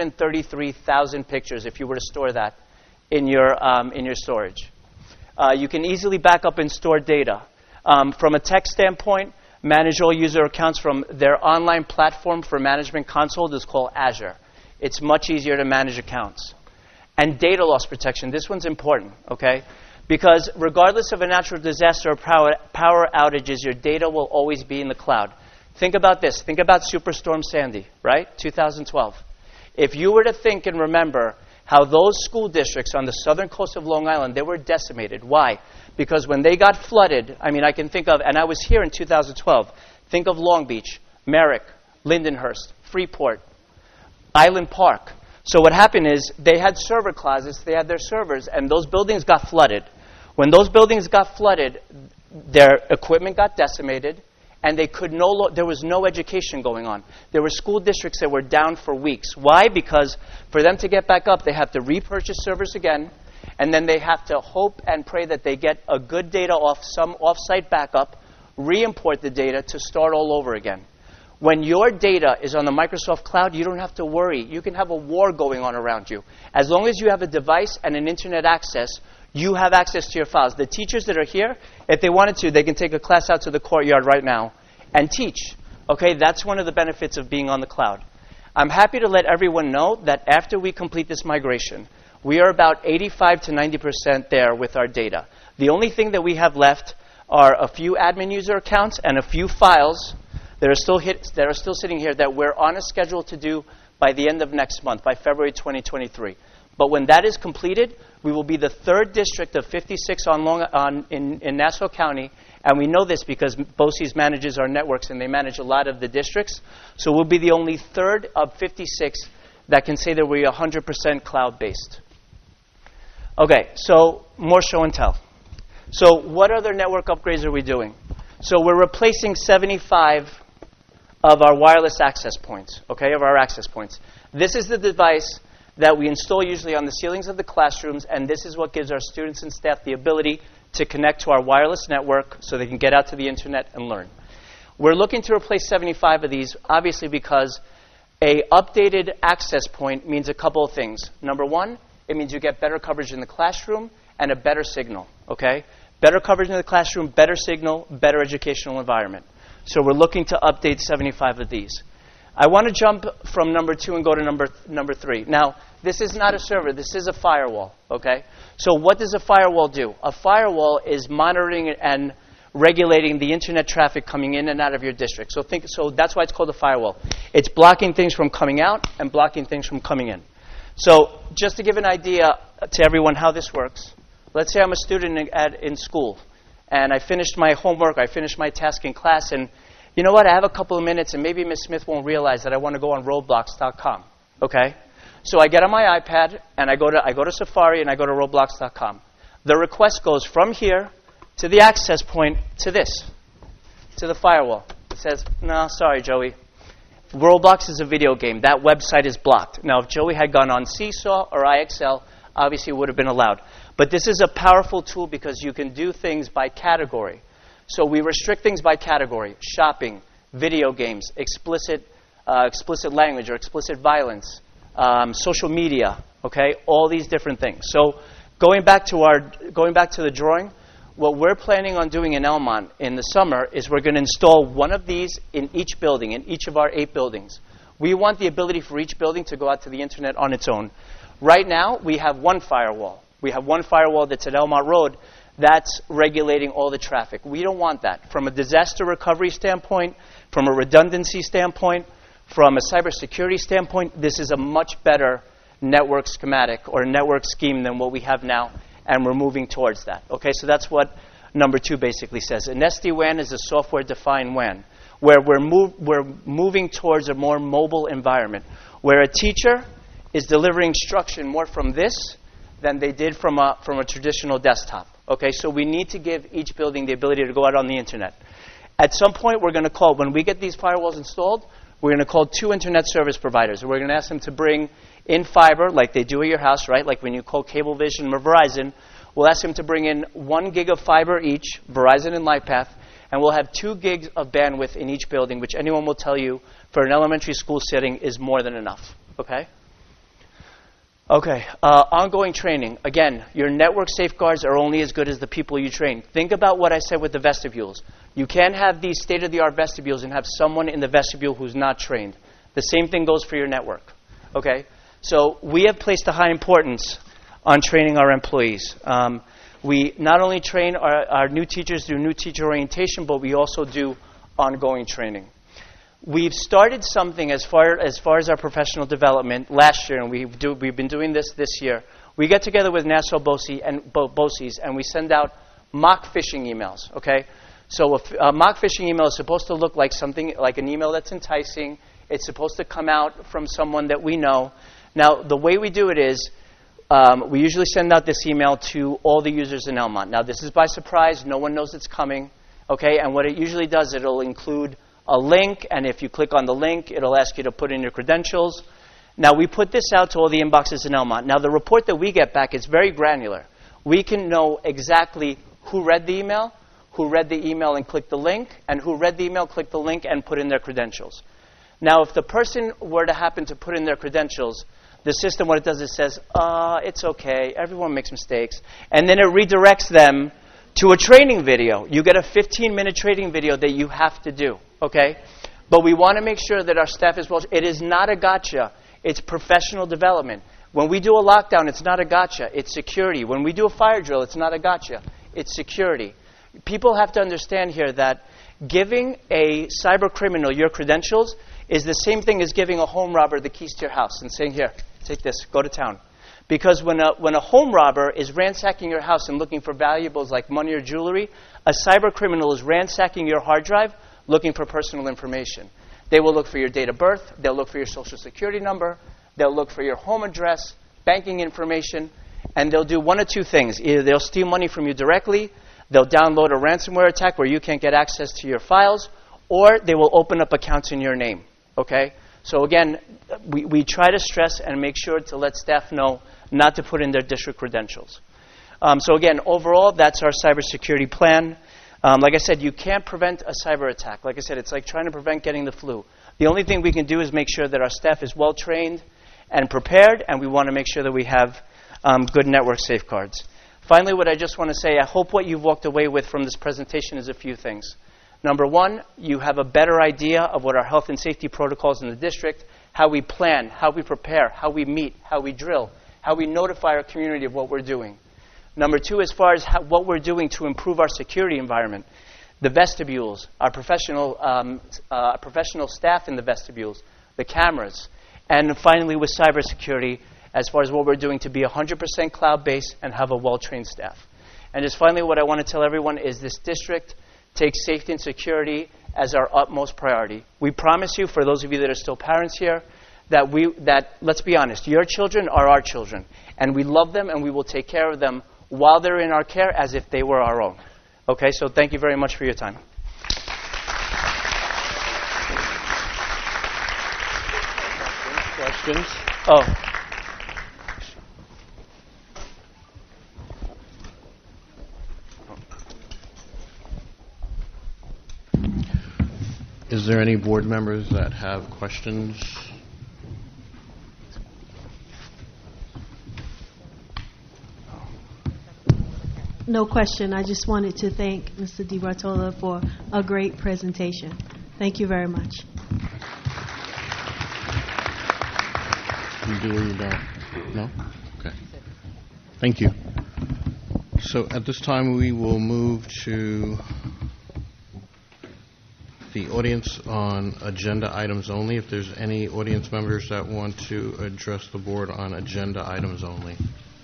133,000 pictures if you were to store that in your storage. You can easily back up and store data. From a tech standpoint, manage all user accounts from their online platform for management console is called Azure. It's much easier to manage accounts. And data loss protection. This one's important, okay? Because regardless of a natural disaster or power outages, your data will always be in the cloud. Think about this. Think about Superstorm Sandy, right? 2012. If you were to think and remember how those school districts on the southern coast of Long Island, they were decimated. Why? Because when they got flooded, I mean, I can think of, and I was here in 2012, think of Long Beach, Merrick, Lindenhurst, Freeport, Island Park. So what happened is they had server closets, they had their servers, and those buildings got flooded. When those buildings got flooded, their equipment got decimated, and they could there was no education going on. There were school districts that were down for weeks. Why? Because for them to get back up, they have to repurchase servers again, and then they have to hope and pray that they get a good data off some off-site backup, re-import the data to start all over again. When your data is on the Microsoft Cloud, you don't have to worry. You can have a war going on around you. As long as you have a device and an internet access, you have access to your files. The teachers that are here, if they wanted to, they can take a class out to the courtyard right now and teach. Okay, that's one of the benefits of being on the cloud. I'm happy to let everyone know that after we complete this migration, we are about 85 to 90% there with our data. The only thing that we have left are a few admin user accounts and a few files that are still sitting here that we're on a schedule to do by the end of next month, by February 2023. But when that is completed, we will be the third district of 56 in Nassau County, and we know this because BOCES manages our networks and they manage a lot of the districts. So we'll be the only third of 56 that can say that we're 100% cloud-based. Okay, so more show and tell. So what other network upgrades are we doing? So we're replacing 75 of our wireless access points, okay, of our access points. This is the device that we install usually on the ceilings of the classrooms, and this is what gives our students and staff the ability to connect to our wireless network so they can get out to the internet and learn. We're looking to replace 75 of these, obviously because a updated access point means a couple of things. Number one, it means you get better coverage in the classroom and a better signal, okay? Better coverage in the classroom, better signal, better educational environment. So we're looking to update 75 of these. I want to jump from number 2 and go to number 3. Now, this is not a server. This is a firewall, okay? So what does a firewall do? A firewall is monitoring and regulating the internet traffic coming in and out of your district. So that's why it's called a firewall. It's blocking things from coming out and blocking things from coming in. So just to give an idea to everyone how this works, let's say I'm a student in school, and I finished my homework, I finished my task in class, and you know what, I have a couple of minutes, and maybe Ms. Smith won't realize that I want to go on Roblox.com, okay? So I get on my iPad, and I go to Safari, and I go to Roblox.com. The request goes from here to the access point to this, to the firewall. It says, no, sorry, Joey. Roblox is a video game. That website is blocked. Now, if Joey had gone on Seesaw or IXL, obviously it would have been allowed. But this is a powerful tool because you can do things by category. So we restrict things by category: shopping, video games, explicit language or explicit violence, social media. Okay, all these different things. So going back to the drawing, what we're planning on doing in Elmont in the summer is we're going to install one of these in each building, in each of our 8 buildings. We want the ability for each building to go out to the internet on its own. Right now, we have one firewall. We have one firewall that's at Elmont Road that's regulating all the traffic. We don't want that. From a disaster recovery standpoint, from a redundancy standpoint, from a cybersecurity standpoint, this is a much better network schematic or network scheme than what we have now, and we're moving towards that. Okay, so that's what number 2 basically says. An SD-WAN is a software-defined WAN, where we're moving towards a more mobile environment, where a teacher is delivering instruction more from this than they did from a traditional desktop. Okay, so we need to give each building the ability to go out on the internet. At some point, we're going to call, when we get these firewalls installed, we're going to call 2 internet service providers. We're going to ask them to bring in fiber, like they do at your house, right? Like when you call Cablevision or Verizon, we'll ask them to bring in 1 gig of fiber each, Verizon and LightPath, and we'll have 2 gigs of bandwidth in each building, which anyone will tell you for an elementary school setting is more than enough. Okay? Okay, ongoing training. Again, your network safeguards are only as good as the people you train. Think about what I said with the vestibules. You can't have these state-of-the-art vestibules and have someone in the vestibule who's not trained. The same thing goes for your network. Okay? So we have placed a high importance on training our employees. We not only train our new teachers through new teacher orientation, but we also do ongoing training. We've started something as far as our professional development last year, and we've been doing this year. We get together with Nassau BOCES, and we send out mock phishing emails. Okay, so a mock phishing email is supposed to look like something like an email that's enticing. It's supposed to come out from someone that we know, Now, the way we do it is we usually send out this email to all the users in Elmont. Now, this is by surprise. No one knows it's coming. Okay, and what it usually does, it'll include a link, and if you click on the link, it'll ask you to put in your credentials. Now, we put this out to all the inboxes in Elmont. Now, the report that we get back is very granular. We can know exactly who read the email and clicked the link, and who read the email, clicked the link, and put in their credentials. Now, if the person were to happen to put in their credentials, the system, what it does, it says, it's okay, everyone makes mistakes, and then it redirects them to a training video. You get a 15-minute training video that you have to do, okay? But we want to make sure that our staff is well. It is not a gotcha. It's professional development. When we do a lockdown, it's not a gotcha. It's security. When we do a fire drill, it's not a gotcha. It's security. People have to understand here that giving a cyber criminal your credentials is the same thing as giving a home robber the keys to your house and saying, here, take this, go to town. Because when a home robber is ransacking your house and looking for valuables like money or jewelry, a cyber criminal is ransacking your hard drive looking for personal information. They will look for your date of birth. They'll look for your social security number. They'll look for your home address, banking information, and they'll do one of two things. Either they'll steal money from you directly, they'll download a ransomware attack where you can't get access to your files, or they will open up accounts in your name. Okay? So again, we try to stress and make sure to let staff know not to put in their district credentials. So again, overall, that's our cybersecurity plan. Like I said, you can't prevent a cyber attack. Like I said, it's like trying to prevent getting the flu. The only thing we can do is make sure that our staff is well trained and prepared, and we want to make sure that we have good network safeguards. Finally, what I just want to say, I hope what you've walked away with from this presentation is a few things. Number one, you have a better idea of what our health and safety protocols in the district, how we plan, how we prepare, how we meet, how we drill, how we notify our community of what we're doing. Number two, as far as what we're doing to improve our security environment, the vestibules, our professional staff in the vestibules, the cameras, and finally with cybersecurity, as far as what we're doing to be 100% cloud-based and have a well-trained staff. And just finally, what I want to tell everyone is this district takes safety and security as our utmost priority. We promise you, for those of you that are still parents here, that let's be honest, your children are our children, and we love them and we will take care of them while they're in our care as if they were our own. Okay, so thank you very much for your time. Questions? Oh. Is there any board members that have questions? No question. I just wanted to thank Mr. DiBartola for a great presentation. Thank you very much. You do or you don't? No? Okay. Thank you. So at this time, we will move to the audience on agenda items only. If there's any audience members that want to address the board on agenda items only.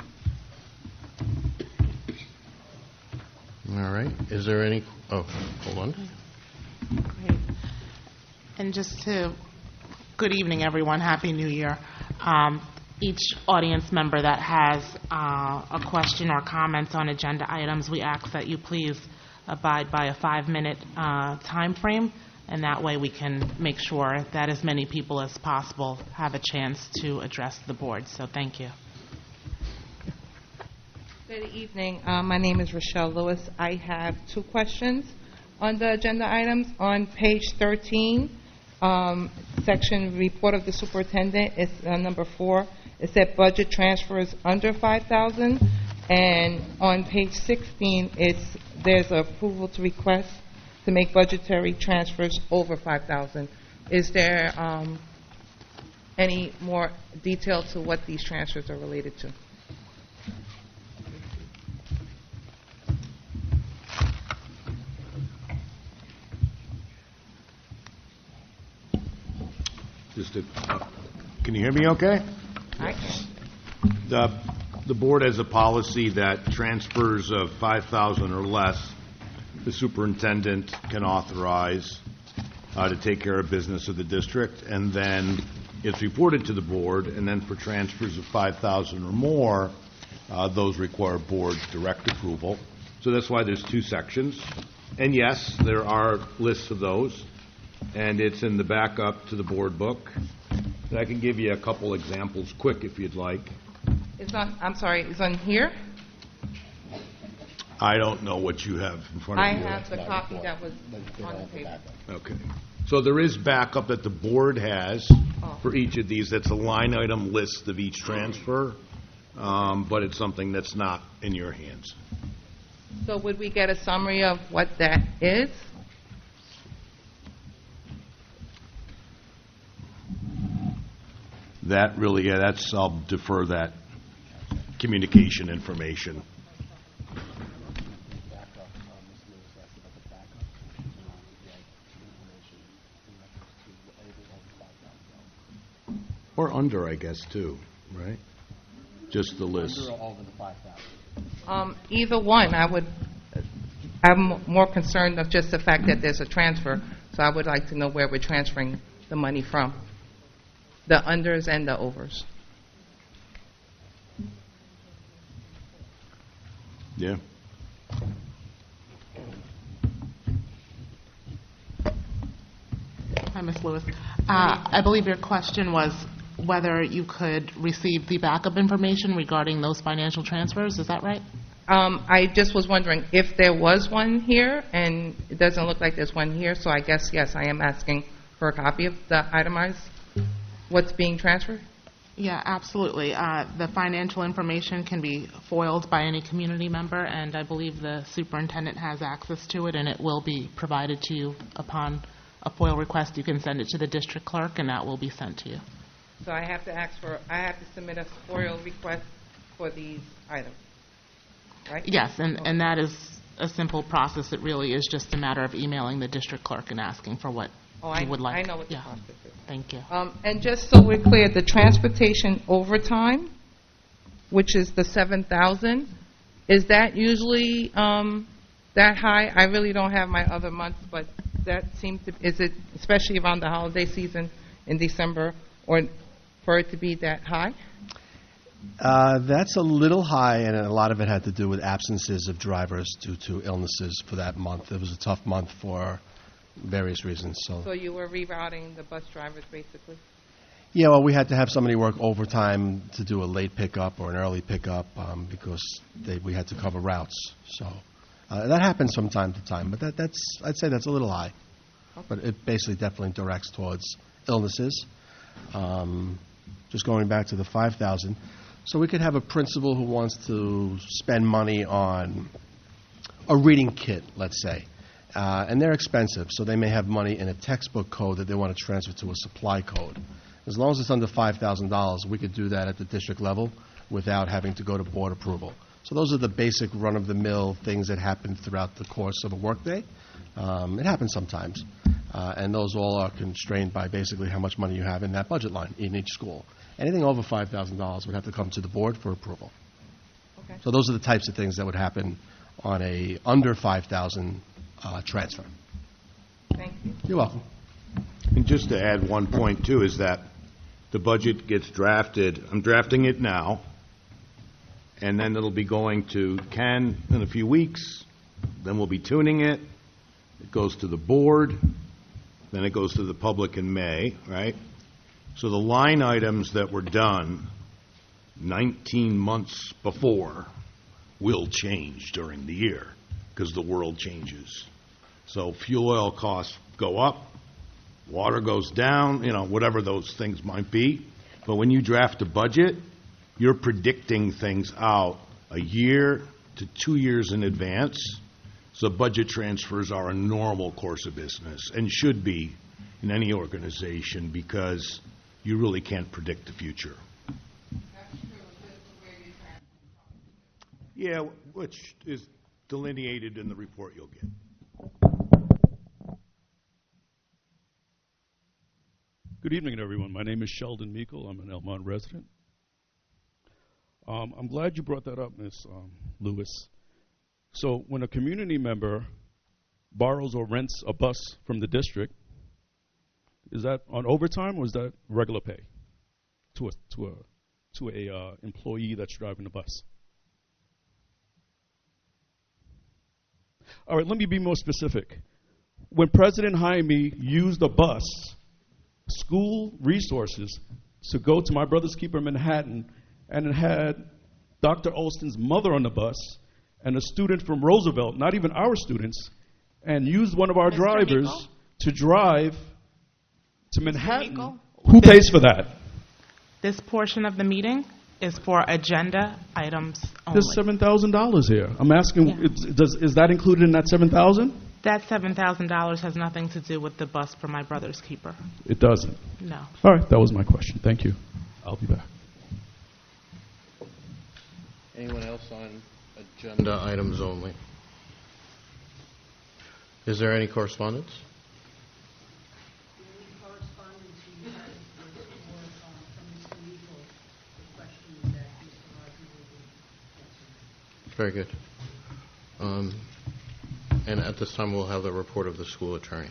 All right. Is there any? Oh, hold on. Great. And just to, good evening, everyone. Happy New Year. Each audience member that has a question or comments on agenda items, we ask that you please abide by a 5-minute time frame, and that way we can make sure that as many people as possible have a chance to address the board. So thank you. Good evening. My name is Rochelle Lewis. I have 2 questions on the agenda items. On page 13, section report of the superintendent, it's number 4. It said budget transfers under $5,000, and on page 16, there's approval to request to make budgetary transfers over $5,000. Is there any more detail to what these transfers are related to? Can you hear me okay? The board has a policy that transfers of $5,000 or less, the superintendent can authorize to take care of business of the district, and then it's reported to the board, and then for transfers of 5,000 or more, those require board direct approval. So that's why there's two sections. And yes, there are lists of those, and it's in the backup to the board book. And I can give you a couple examples quick if you'd like. It's on, I'm sorry, it's on here? I don't know what you have in front I of you. have the copy that was on the paper. Okay. So there is backup that the board has for each of these. That's a line item list of each transfer, but it's something that's not in your hands. So would we get a summary of what that is? That really, yeah, that's, I'll defer that communication information. Or under, I guess, too, right? Just the list. Under or over the 5,000? Either one. I'm more concerned of just the fact that there's a transfer, so I would like to know where we're transferring the money from, the unders and the overs. Yeah. Hi, Ms. Lewis. I believe your question was whether you could receive the backup information regarding those financial transfers. Is that right? I just was wondering if there was one here, and it doesn't look like there's one here, so I guess, yes, I am asking for a copy of the itemized, what's being transferred? Yeah, absolutely. The financial information can be foiled by any community member, and I believe the superintendent has access to it, and it will be provided to you upon a FOIL request. You can send it to the district clerk, and that will be sent to you. So I have to submit a FOIL request for these items, right? Yes, and that is a simple process. It really is just a matter of emailing the district clerk and asking for what you would like. I know what the process is. Thank you. And just so we're clear, the transportation overtime, which is the 7,000, is that usually that high? I really don't have my other months, but that seems to, is it especially around the holiday season in December, or for it to be that high? That's a little high, and a lot of it had to do with absences of drivers due to illnesses for that month. It was a tough month for various reasons. So you were rerouting the bus drivers, basically? Yeah, well, we had to have somebody work overtime to do a late pickup or an early pickup because we had to cover routes. So that happens from time to time, but I'd say that's a little high. Okay. But it basically definitely directs towards illnesses. Just going back to the 5,000. So we could have a principal who wants to spend money on a reading kit, let's say. And they're expensive, so they may have money in a textbook code that they want to transfer to a supply code. As long as it's under $5,000, we could do that at the district level without having to go to board approval. So those are the basic run-of-the-mill things that happen throughout the course of a workday. It happens sometimes, and those all are constrained by basically how much money you have in that budget line in each school. Anything over $5,000 would have to come to the board for approval. Okay. So those are the types of things that would happen on a under $5,000 transfer. Thank you. You're welcome. And just to add one point, too, is that the budget gets drafted. I'm drafting it now, and then it'll be going to Ken in a few weeks. Then we'll be tuning it. It goes to the board. Then it goes to the public in May, right? So the line items that were done 19 months before will change during the year because the world changes. So fuel oil costs go up, water goes down, whatever those things might be. But when you draft a budget, you're predicting things out a year to 2 years in advance. So budget transfers are a normal course of business and should be in any organization because you really can't predict the future. Yeah, which is delineated in the report you'll get. Good evening, everyone. My name is Sheldon Meikle. I'm an Elmont resident. I'm glad you brought that up, Ms. Lewis. So when a community member borrows or rents a bus from the district, is that on overtime or is that regular pay? to a employee that's driving the bus. All right, let me be more specific. When President Jaime used a bus, school resources, to go to my brother's keeper in Manhattan, and it had Dr. Olson's mother on the bus and a student from Roosevelt, not even our students, and used one of our drivers to drive to Manhattan. Who pays for that? This portion of the meeting is for agenda items only. There's $7,000 here. I'm asking, is that included in that $7,000? That $7,000 has nothing to do with the bus for my brother's keeper. It doesn't? No. All right, that was my question. Thank you. I'll be back. Anyone else on agenda items only? Is there any correspondence? Very good. And at this time, we'll have the report of the school attorney.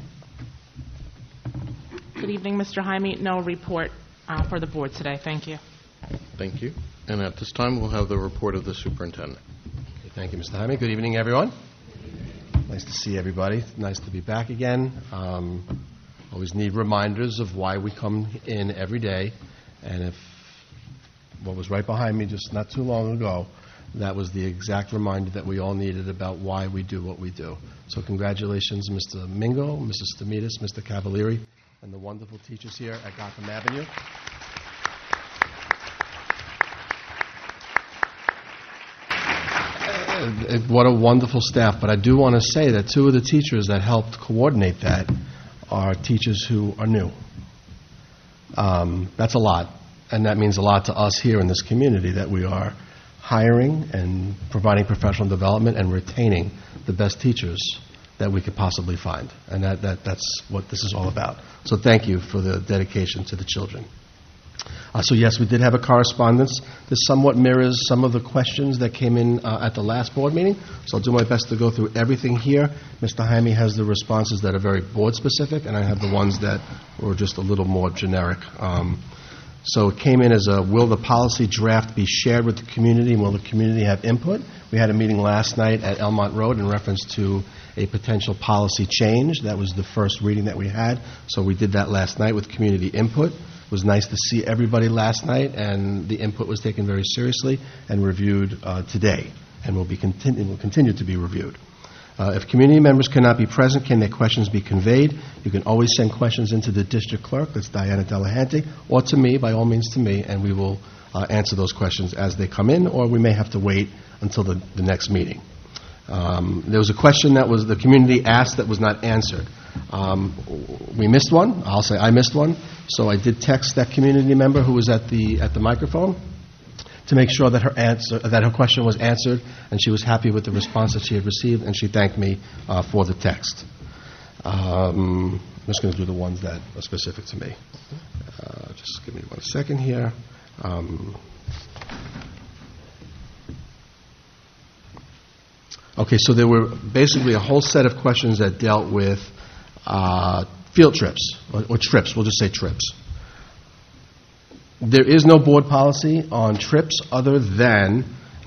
Good evening, Mr. Jaime. No report for the board today. Thank you. Thank you. And at this time, we'll have the report of the superintendent. Okay, thank you, Mr. Jaime. Good evening, everyone. Nice to see everybody. Nice to be back again. Always need reminders of why we come in every day. And if what was right behind me just not too long ago, that was the exact reminder that we all needed about why we do what we do. So congratulations, Mr. Mingo, Mrs. Stamidas, Mr. Cavalieri, and the wonderful teachers here at Gotham Avenue. What a wonderful staff. But I do want to say that two of the teachers that helped coordinate that are teachers who are new. That's a lot. And that means a lot to us here in this community, that we are hiring and providing professional development and retaining the best teachers that we could possibly find. And that's what this is all about. So thank you for the dedication to the children. So yes, we did have a correspondence. This somewhat mirrors some of the questions that came in at the last board meeting. So I'll do my best to go through everything here. Mr. Jaime has the responses that are very board specific, and I have the ones that were just a little more generic. So it came in as will the policy draft be shared with the community, and will the community have input? We had a meeting last night at Elmont Road in reference to a potential policy change. That was the first reading that we had. So we did that last night with community input. It was nice to see everybody last night, and the input was taken very seriously and reviewed today, and will continue to be reviewed. If community members cannot be present, can their questions be conveyed? You can always send questions into the district clerk, that's Diana Delahante, or to me, by all means to me, and we will answer those questions as they come in, or we may have to wait until the next meeting. There was a question that was the community asked that was not answered. We missed one. I'll say I missed one. So I did text that community member who was at the microphone to make sure that her question was answered, and she was happy with the response that she had received, and she thanked me for the text. I'm just going to do the ones that are specific to me. Just give me 1 second here. Okay, so there were basically a whole set of questions that dealt with field trips, or trips. We'll just say trips. There is no board policy on trips other than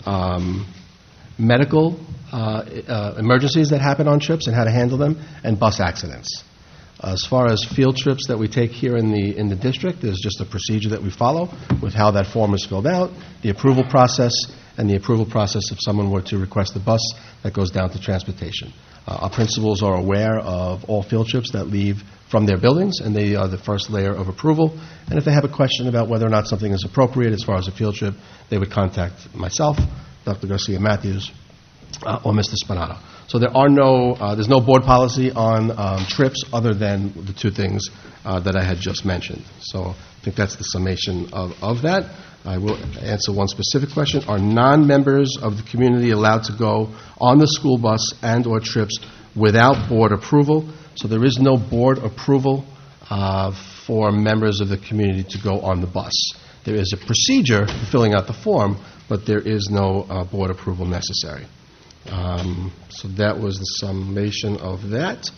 medical emergencies that happen on trips and how to handle them, and bus accidents. As far as field trips that we take here in the district, there's just a procedure that we follow with how that form is filled out, the approval process, and the approval process if someone were to request a bus that goes down to transportation. Our principals are aware of all field trips that leave from their buildings, and they are the first layer of approval. And if they have a question about whether or not something is appropriate as far as a field trip, they would contact myself, Dr. Garcia-Matthews, or Mr. Spinato. So there's no board policy on trips other than the two things that I had just mentioned. So I think that's the summation of that. I will answer one specific question. Are non-members of the community allowed to go on the school bus and or trips without board approval? So there is no board approval for members of the community to go on the bus. There is a procedure for filling out the form, but there is no board approval necessary. So that was the summation of that.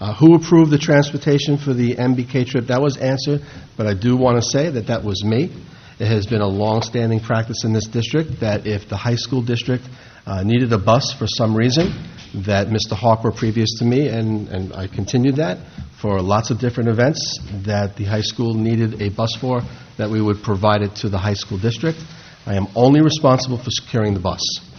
Who approved the transportation for the MBK trip? That was answered, but I do want to say that that was me. It has been a long-standing practice in this district that if the high school district needed a bus for some reason, that Mr. Harper, previous to me, and I continued that for lots of different events that the high school needed a bus for, that we would provide it to the high school district. I am only responsible for securing the bus.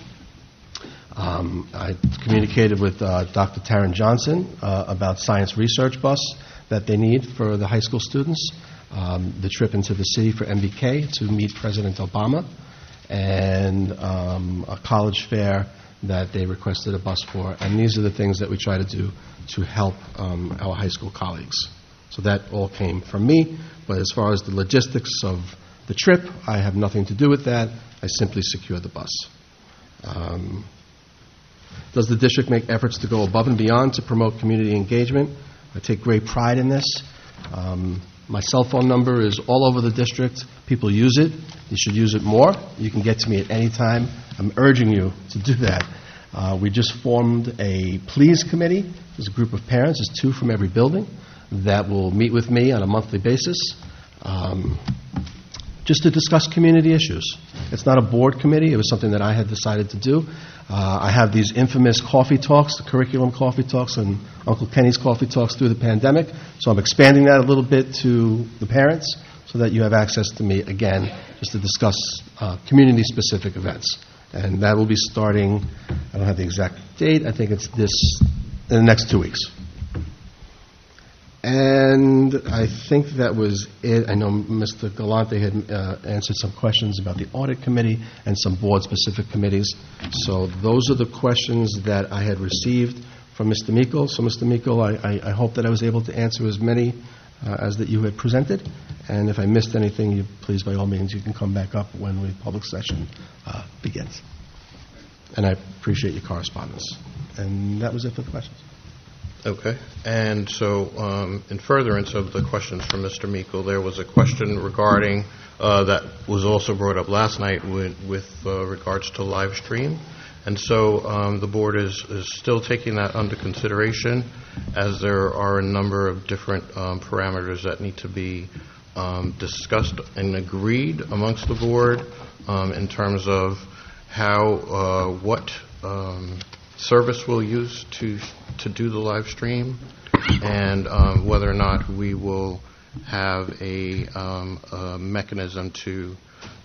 I communicated with Dr. Taryn Johnson about science research bus that they need for the high school students, the trip into the city for MBK to meet President Obama, and a college fair that they requested a bus for. And these are the things that we try to do to help our high school colleagues. So that all came from me, but as far as the logistics of the trip, I have nothing to do with that. I simply secure the bus. Does the district make efforts to go above and beyond to promote community engagement? I take great pride in this. My cell phone number is all over the district. People use it. You should use it more. You can get to me at any time. I'm urging you to do that. We just formed a Please committee. There's a group of parents, there's 2 from every building, that will meet with me on a monthly basis just to discuss community issues. It's not a board committee. It was something that I had decided to do. I have these infamous coffee talks, the curriculum coffee talks, and Uncle Kenny's coffee talks through the pandemic. So I'm expanding that a little bit to the parents so that you have access to me again just to discuss community-specific events. And that will be starting, I don't have the exact date, I think it's in the next 2 weeks. And I think that was it. I know Mr. Galante had answered some questions about the audit committee and some board-specific committees. So those are the questions that I had received from Mr. Meikle. So, Mr. Meikle, I hope that I was able to answer as many as that you had presented. And if I missed anything, please, by all means, you can come back up when the public session begins. And I appreciate your correspondence. And that was it for the questions. Okay. And so in furtherance of the questions from Mr. Meikle, there was a question regarding that was also brought up last night with regards to live stream. And so the board is still taking that under consideration, as there are a number of different parameters that need to be discussed and agreed amongst the board in terms of how, what service we'll use to do the live stream, and whether or not we will have a mechanism to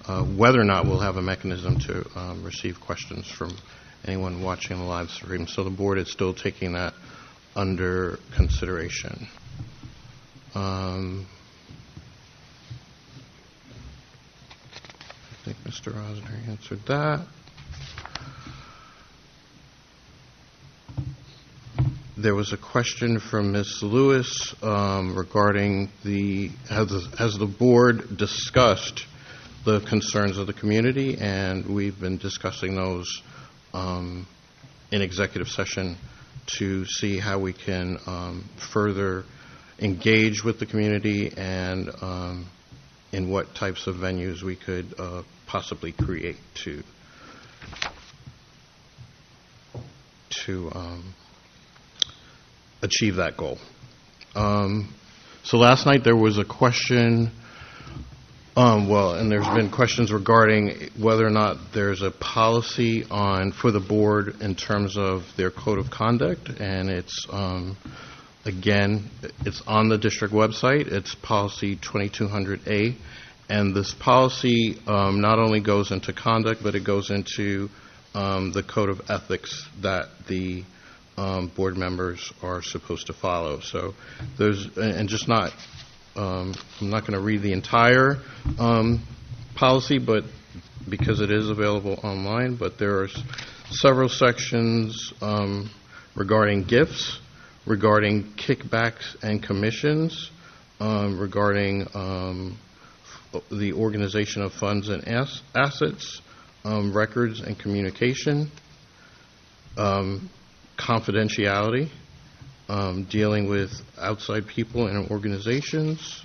receive questions from anyone watching the live stream. So the board is still taking that under consideration. I think Mr. Rosner answered that. There was a question from Ms. Lewis regarding has the board discussed the concerns of the community, and we've been discussing those in executive session to see how we can further engage with the community and in what types of venues we could possibly create to achieve that goal. So last night there was a question, and there's been questions regarding whether or not there's a policy for the board in terms of their code of conduct, and it's again, it's on the district website. It's policy 2200A, and this policy not only goes into conduct, but it goes into the code of ethics that the board members are supposed to follow. So I'm not going to read the entire policy, but because it is available online, but there are several sections regarding gifts, regarding kickbacks and commissions, regarding the organization of funds and assets, records and communication, confidentiality, dealing with outside people and organizations,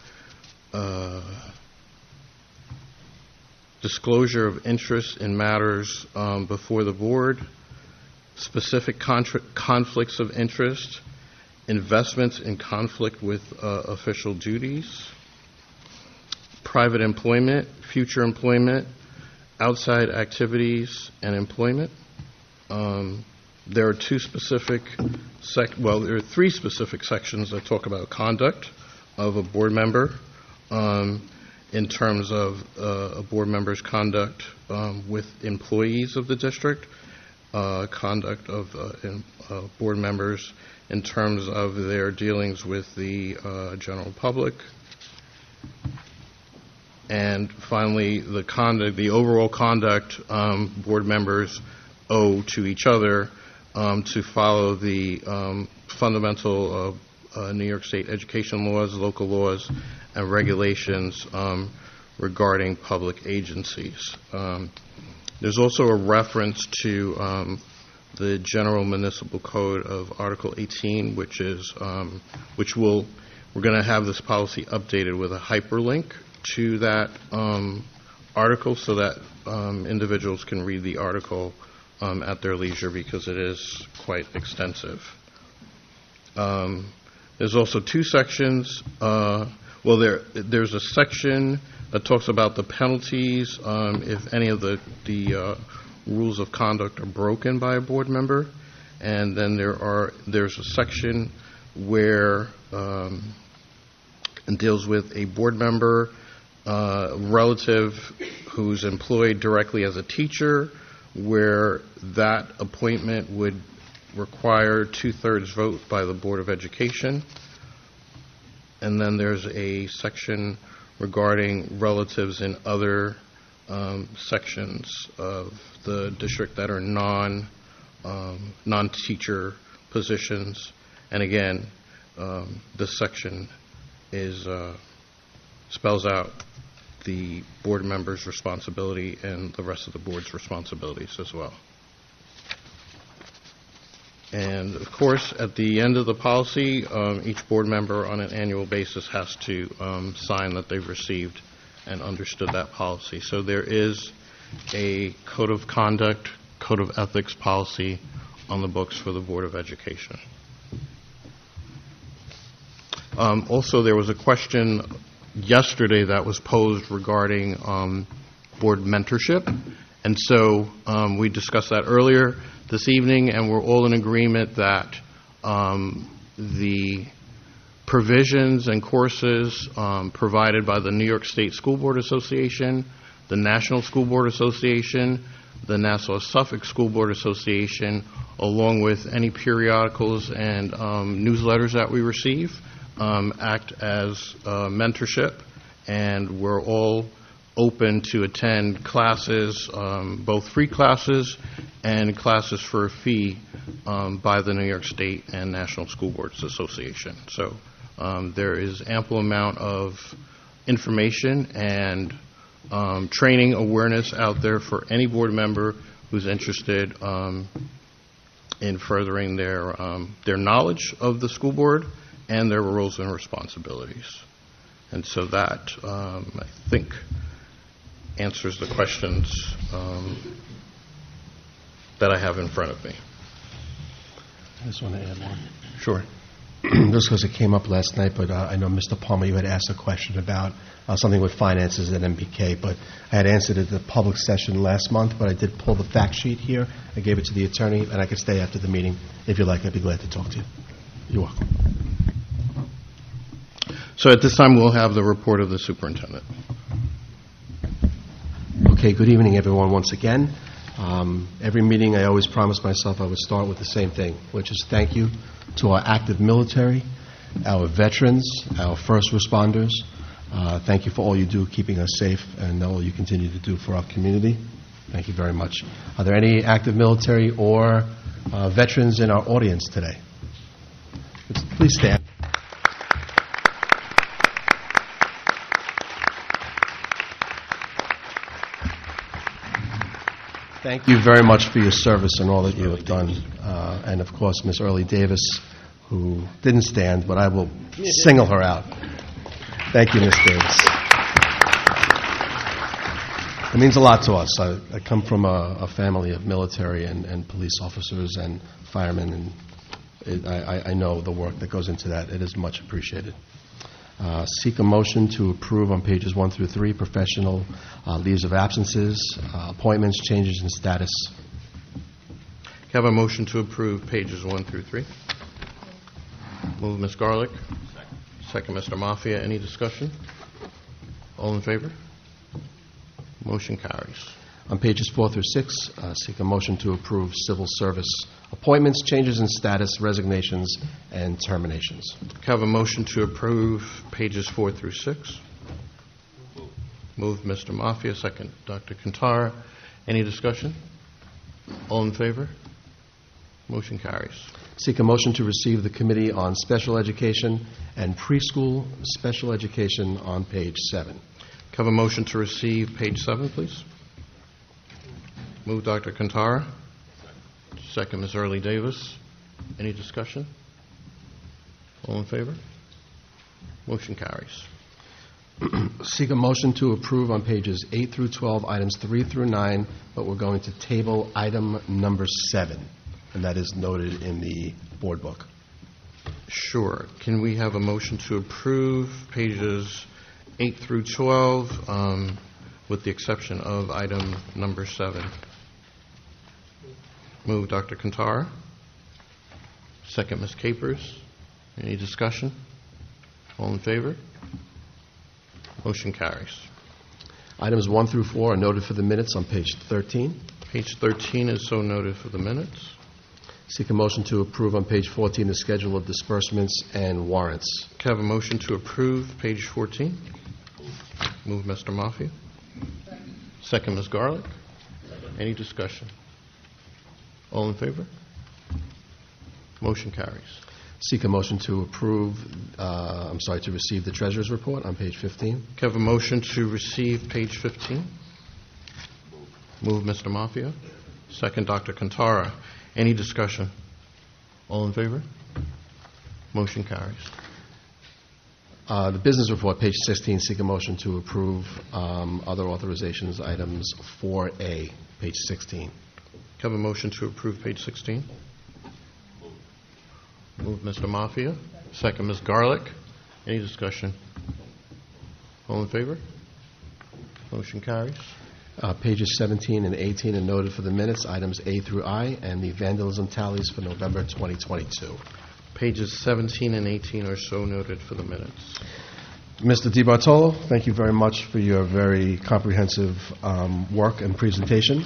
disclosure of interest in matters before the board, specific conflicts of interest, investments in conflict with official duties, private employment, future employment, outside activities, and employment. There are three specific sections that talk about conduct of a board member in terms of a board member's conduct with employees of the district, conduct of board members in terms of their dealings with the general public, and finally the overall conduct board members owe to each other to follow the fundamental New York State education laws, local laws, and regulations regarding public agencies. There's also a reference to the General Municipal Code of Article 18, we're going to have this policy updated with a hyperlink to that article so that individuals can read the article at their leisure because it is quite extensive. There's also two sections. There's a section that talks about the penalties if any of the rules of conduct are broken by a board member, and then there's a section where it deals with a board member relative who's employed directly as a teacher, where that appointment would require 2/3 vote by the Board of Education. And then there's a section regarding relatives in other sections of the district that are non-teacher positions. And again, this section spells out the board member's responsibility and the rest of the board's responsibilities as well. And of course, at the end of the policy, each board member on an annual basis has to sign that they've received and understood that policy. So there is a code of conduct, code of ethics policy on the books for the Board of Education. Also, there was a question yesterday that was posed regarding board mentorship. And so we discussed that earlier this evening, and we're all in agreement that the provisions and courses provided by the New York State School Board Association, the National School Board Association, the Nassau-Suffolk School Board Association, along with any periodicals and newsletters that we receive, act as mentorship, and we're all open to attend classes, both free classes and classes for a fee by the New York State and National School Boards Association. So there is ample amount of information and training awareness out there for any board member who's interested in furthering their knowledge of the school board and their roles and responsibilities. And so that, I think, answers the questions that I have in front of me. I just want to add one. Sure. Just because it came up last night, but I know, Mr. Palmer, you had asked a question about something with finances at MBK, but I had answered it at the public session last month, but I did pull the fact sheet here. I gave it to the attorney, and I could stay after the meeting. If you like, I'd be glad to talk to you. You're welcome. So at this time, we'll have the report of the superintendent. Okay, good evening, everyone, once again. Every meeting, I always promised myself I would start with the same thing, which is thank you to our active military, our veterans, our first responders. Thank you for all you do, keeping us safe, and all you continue to do for our community. Thank you very much. Are there any active military or veterans in our audience today? Please stand. Thank you very much for your service and all that you have done. And, of course, Ms. Early Davis, who didn't stand, but I will single her out. Thank you, Ms. Davis. It means a lot to us. I come from a family of military and police officers and firemen, and I know the work that goes into that. It is much appreciated. Seek a motion to approve on pages 1 through 3 professional leaves of absences, appointments, changes in status. Can I have a motion to approve pages 1 through 3? Move, Ms. Garlick. Second, Mr. Mafia. Any discussion? All in favor? Motion carries. On pages 4 through 6, seek a motion to approve civil service appointments, changes in status, resignations, and terminations. Can I have a motion to approve pages 4 through 6? Move, Mr. Mafia. Second, Dr. Kantara. Any discussion? All in favor? Motion carries. Seek a motion to receive the Committee on Special Education and Preschool Special Education on page 7. Can I have a motion to receive page 7, please? Move, Dr. Kantara. Second, Ms. Early Davis. Any discussion? All in favor? Motion carries. Seek a motion to approve on pages 8 through 12, items 3 through 9, but we're going to table item number 7, and that is noted in the board book. Sure. Can we have a motion to approve pages 8 through 12 with the exception of item number 7? Move, Dr. Kantara. Second, Ms. Capers. Any discussion? All in favor? Motion carries. Items 1 through 4 are noted for the minutes on page 13. Page 13 is so noted for the minutes. Seek a motion to approve on page 14 the schedule of disbursements and warrants. Can I have a motion to approve page 14? Move, Mr. Mafia. Second, Ms. Garlick. Any discussion? All in favor? Motion carries. Seek a motion to approve, to receive the treasurer's report on page 15. Can I have a motion to receive page 15? Move, Mr. Mafia. Second, Dr. Kantara. Any discussion? All in favor? Motion carries. The business report, page 16, seek a motion to approve other authorizations, items 4A, page 16. Can I have a motion to approve page 16? Move, Mr. Mafia. Second, Ms. Garlick. Any discussion? All in favor? Motion carries. Pages 17 and 18 are noted for the minutes, items A through I, and the vandalism tallies for November 2022. Pages 17 and 18 are so noted for the minutes. Mr. DiBartolo, thank you very much for your very comprehensive work and presentation.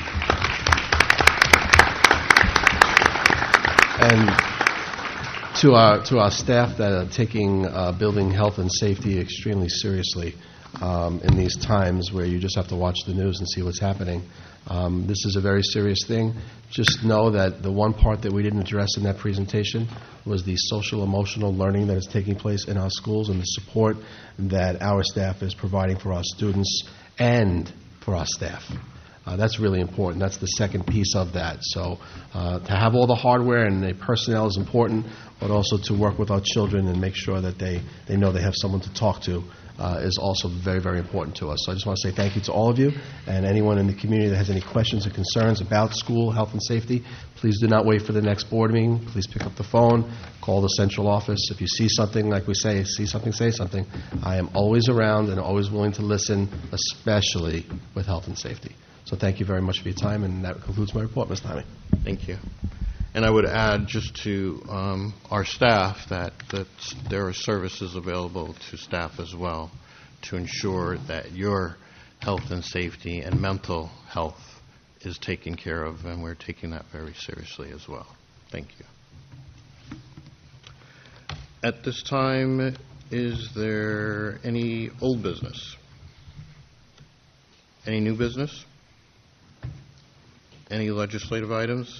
And to our staff that are taking building health and safety extremely seriously in these times where you just have to watch the news and see what's happening. This is a very serious thing. Just know that the one part that we didn't address in that presentation was the social emotional learning that is taking place in our schools and the support that our staff is providing for our students and for our staff. That's really important. That's the second piece of that. So to have all the hardware and the personnel is important, but also to work with our children and make sure that they know they have someone to talk to is also very, very important to us. So I just want to say thank you to all of you, and anyone in the community that has any questions or concerns about school health and safety, please do not wait for the next board meeting. Please pick up the phone, call the central office. If you see something, like we say, see something, say something. I am always around and always willing to listen, especially with health and safety. So thank you very much for your time, and that concludes my report, Ms. Tommy. Thank you. And I would add just to our staff that there are services available to staff as well to ensure that your health and safety and mental health is taken care of, and we're taking that very seriously as well. Thank you. At this time, is there any old business? Any new business? Any legislative items?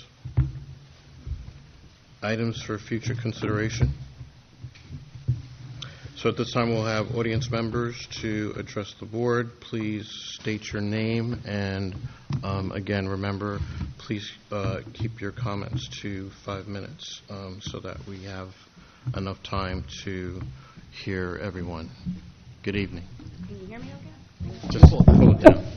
Items for future consideration? So at this time, we'll have audience members to address the board. Please state your name, and again, remember, please keep your comments to 5 minutes so that we have enough time to hear everyone. Good evening. Can you hear me okay? Just pull it down.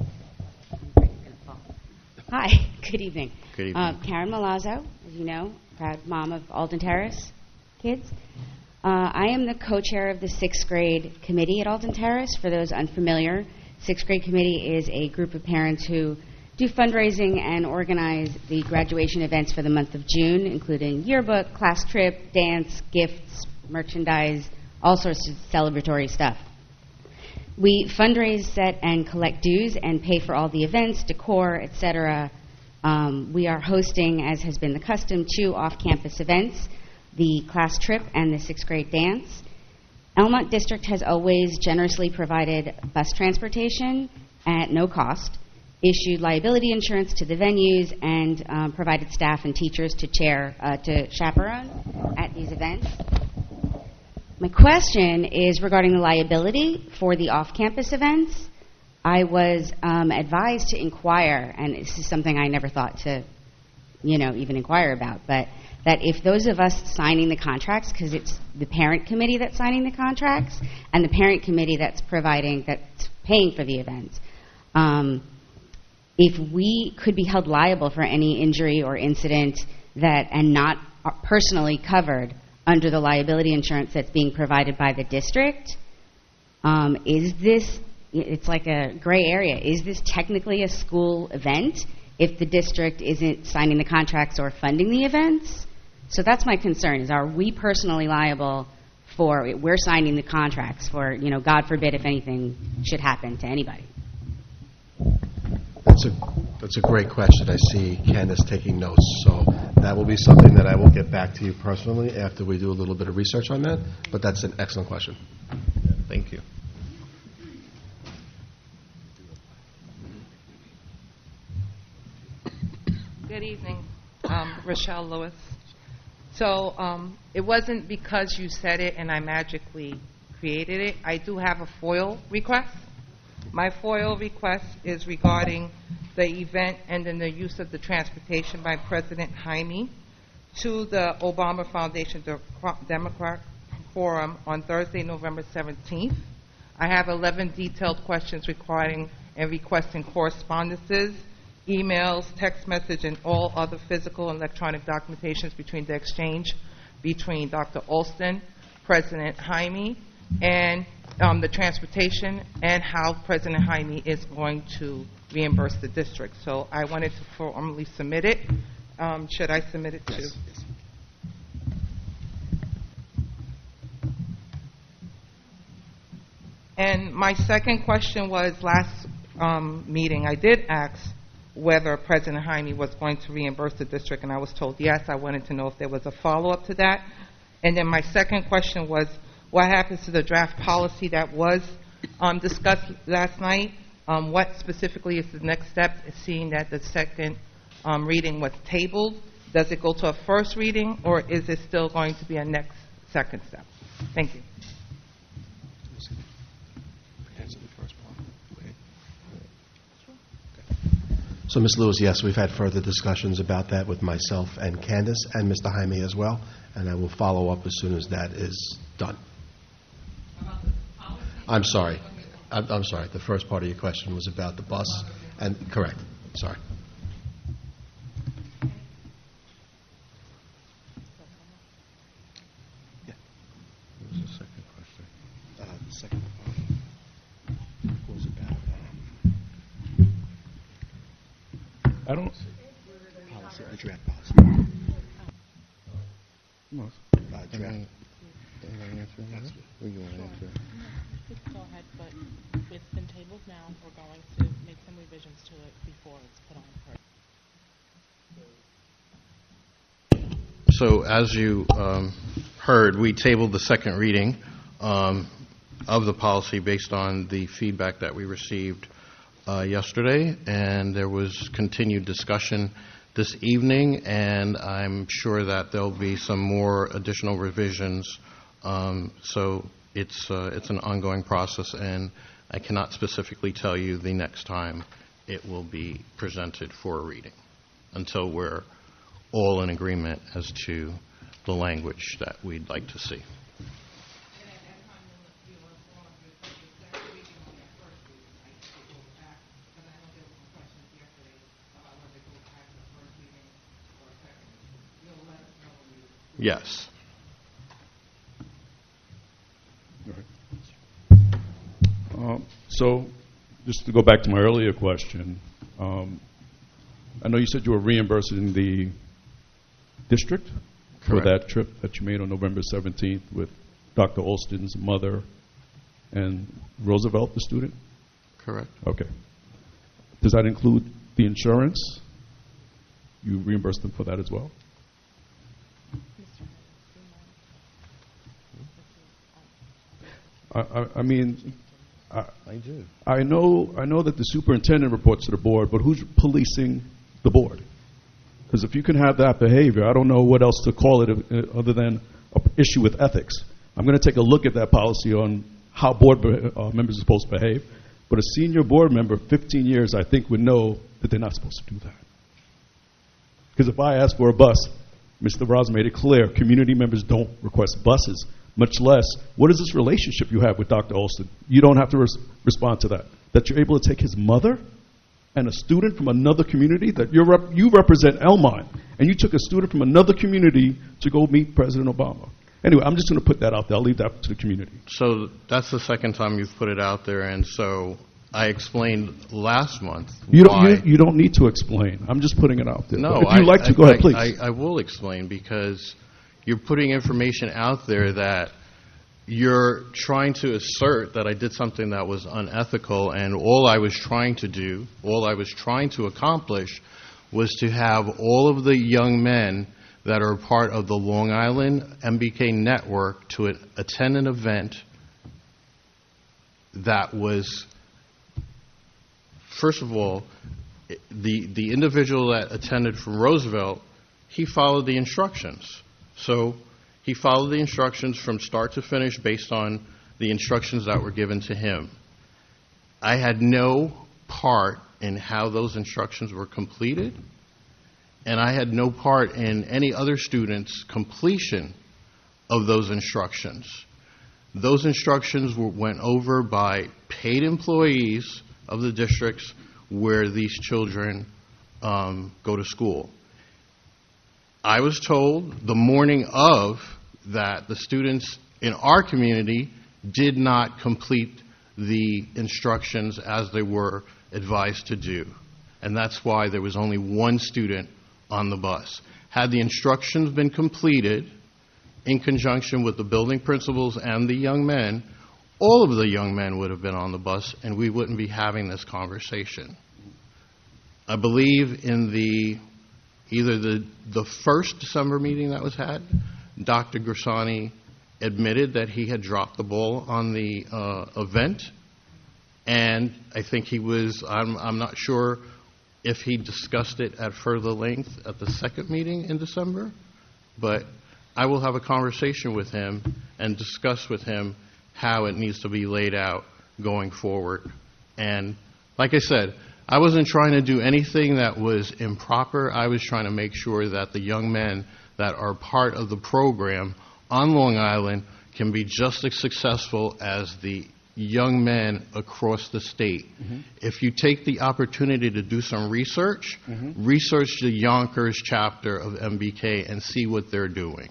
Hi, good evening. Good evening. Karen Malazzo, as you know, proud mom of Alden Terrace kids. I am the co-chair of the 6th grade committee at Alden Terrace. For those unfamiliar, 6th grade committee is a group of parents who do fundraising and organize the graduation events for the month of June, including yearbook, class trip, dance, gifts, merchandise, all sorts of celebratory stuff. We fundraise, set, and collect dues and pay for all the events, decor, etc. We are hosting, as has been the custom, 2 off-campus events, the class trip and the 6th grade dance. Elmont District has always generously provided bus transportation at no cost, issued liability insurance to the venues, and provided staff and teachers to chaperone at these events. My question is regarding the liability for the off-campus events. I was advised to inquire, and this is something I never thought to, even inquire about, but that if those of us signing the contracts, because it's the parent committee that's signing the contracts and the parent committee that's paying for the events, if we could be held liable for any injury or incident and not personally covered under the liability insurance that's being provided by the district, it's like a gray area. Is this technically a school event if the district isn't signing the contracts or funding the events? So that's my concern, is are we personally liable for, we're signing the contracts for, God forbid if anything should happen to anybody? That's a great question. I see Candace taking notes. So that will be something that I will get back to you personally after we do a little bit of research on that. But that's an excellent question. Thank you. Good evening. Rochelle Lewis. So it wasn't because you said it and I magically created it. I do have a FOIL request. My FOIL request is regarding the event and then the use of the transportation by President Jaime to the Obama Foundation Democrat Forum on Thursday, November 17th. I have 11 detailed questions requiring and requesting correspondences, emails, text message, and all other physical and electronic documentations between the exchange between Dr. Alston, President Jaime, and the transportation and how President Jaime is going to reimburse the district. So I wanted to formally submit it. Should I submit it to? Yes. And my second question was last meeting I did ask whether President Jaime was going to reimburse the district, and I was told yes. I wanted to know if there was a follow-up to that. And then my second question was, what happens to the draft policy that was discussed last night? What specifically is the next step, seeing that the second reading was tabled? Does it go to a first reading, or is it still going to be a second step? Thank you. So, Ms. Lewis, yes, we've had further discussions about that with myself and Candace and Mr. Jaime as well, and I will follow up as soon as that is done. I'm sorry. I'm sorry. The first part of your question was about the bus, and correct. Sorry. Yeah. What was the second question? The second part was about. I don't. Policy, the draft policy. Draft. Go ahead, but it's been tabled now. We're going to make some revisions to it before it's put on first. So as you heard, we tabled the second reading of the policy based on the feedback that we received yesterday, and there was continued discussion this evening, and I'm sure that there'll be some more additional revisions. So it's an ongoing process, and I cannot specifically tell you the next time it will be presented for a reading until we're all in agreement as to the language that we'd like to see. Yes. So, just to go back to my earlier question, I know you said you were reimbursing the district for Correct. that trip that you made on November 17th with Dr. Alston's mother and Roosevelt, the student? Correct. Okay. Does that include the insurance? You reimburse them for that as well? I mean, I do. I know that the superintendent reports to the board, but who's policing the board? Because if you can have that behavior, I don't know what else to call it other than an issue with ethics. I'm going to take a look at that policy on how board members are supposed to behave. But a senior board member, 15 years, I think would know that they're not supposed to do that. Because if I ask for a bus, Mr. Ross made it clear, community members don't request buses, much less, what is this relationship you have with Dr. Alston? You don't have to respond to that. That you're able to take his mother and a student from another community, that you represent Elmont, and you took a student from another community to go meet President Obama. Anyway, I'm just going to put that out there. I'll leave that to the community. So that's the second time you've put it out there, and so I explained last month You why. don't, you don't need to explain. I'm just putting it out there. No, But if you'd like to, go ahead, please. I will explain, because you're putting information out there that you're trying to assert that I did something that was unethical, and all I was trying to do, all I was trying to accomplish, was to have all of the young men that are part of the Long Island MBK network to attend an event that was, first of all, the individual that attended from Roosevelt, he followed the instructions. So he followed the instructions from start to finish based on the instructions that were given to him. I had no part in how those instructions were completed, and I had no part in any other student's completion of those instructions. Those instructions went over by paid employees of the districts where these children go to school. I was told the morning of that the students in our community did not complete the instructions as they were advised to do. And that's why there was only one student on the bus. Had the instructions been completed in conjunction with the building principals and the young men, all of the young men would have been on the bus, and we wouldn't be having this conversation. I believe in either the first December meeting that was had, Dr. Gersani admitted that he had dropped the ball on the event, and I think he was, I'm not sure if he discussed it at further length at the second meeting in December, but I will have a conversation with him and discuss with him how it needs to be laid out going forward. And like I said, I wasn't trying to do anything that was improper. I was trying to make sure that the young men that are part of the program on Long Island can be just as successful as the young men across the state. Mm-hmm. If you take the opportunity to do some research, research the Yonkers chapter of MBK and see what they're doing.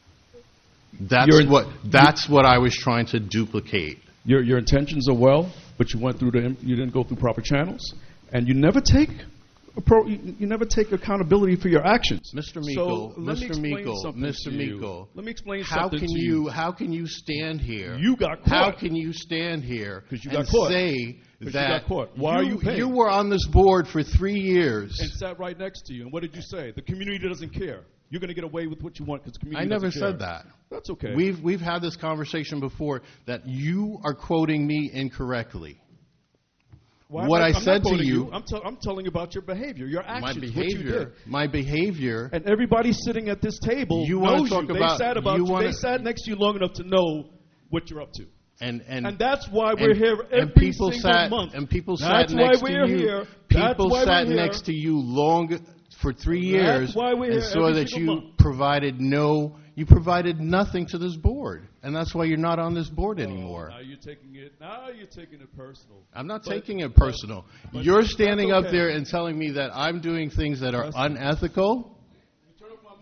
That's what I was trying to duplicate. Your intentions are well, but you didn't go through proper channels, and you never take accountability for your actions. Mr. Meikle, So let me explain something Mr. to you. Meikle. Let me explain How something can to you? How can you stand here? You got caught. How can you stand here you and got caught. say 'Cause you that got caught. Why are you paying? You were on this board for 3 years. And sat right next to you. And what did you say? The community doesn't care. You're going to get away with what you want because the community I never doesn't care. said that. That's okay. We've had this conversation before that you are quoting me incorrectly. What I I'm not said to quoting you, I'm telling you about your behavior, your actions, what you did. My behavior. And everybody sitting at this table You wanna knows talk you. about- They sat about you you. wanna- They sat next to you long enough to know what you're up to. And that's why we're here every and people single sat, month. And people That's sat why next we're to you. here. That's People why sat we're here. next to you long for 3 years. That's why we're and here saw every that single you month. provided nothing to this board, and that's why you're not on this board anymore. Now you're taking it personal. I'm not taking it personal. but You're that's standing up okay. there and telling me that I'm doing things that are unethical.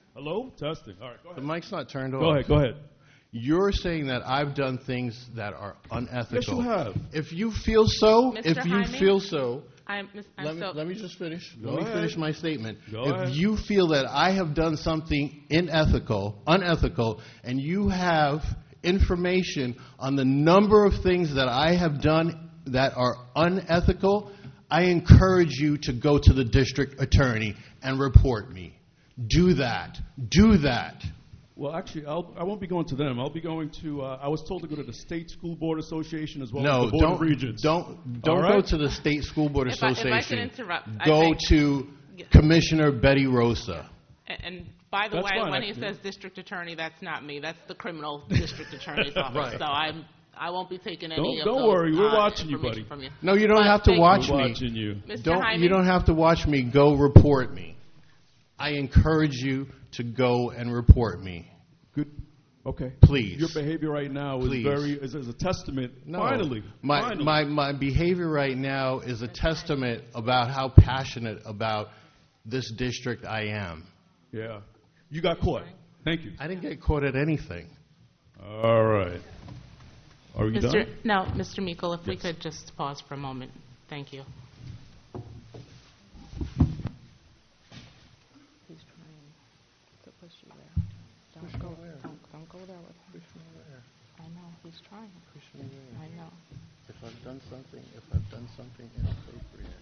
Hello? Testing. All right, go ahead. The mic's not turned off. Go ahead. You're saying that I've done things that are unethical. Yes, you have. If you feel so, Mr. if you Jaime? feel so, I'm let me just finish. Go Let me ahead. finish my statement. Go If ahead. you feel that I have done something unethical, and you have information on the number of things that I have done that are unethical, I encourage you to go to the district attorney and report me. Do that. Do that. Well, actually, I won't be going to them. I'll be going to, I was told to go to the State School Board Association as well as the Board of Regents. Don't All go right? to the State School Board If I Association. could interrupt, I Go think- to Commissioner Betty Rosa. And by the That's way, fine, when he actually. says district attorney, that's not me. That's the criminal district attorney's office. Right. So I won't be taking any of Don't those, worry, we're watching you, information buddy. from you. No, you don't But have to thank watch We're me. watching you. Mr. Jaime? You don't have to watch me. Go report me. I encourage you to go and report me. Good. Okay. Please. Your behavior right now is Please. is a testament. No. Finally. Finally. My behavior right now is a testament about how passionate about this district I am. Yeah. You got caught. Thank you. I didn't get caught at anything. All right. Are you done? No, Mr. Meikle, if we could just pause for a moment. Thank you. He's trying to push you there. Don't go there with him. I know, he's trying. I know. If I've done something inappropriate.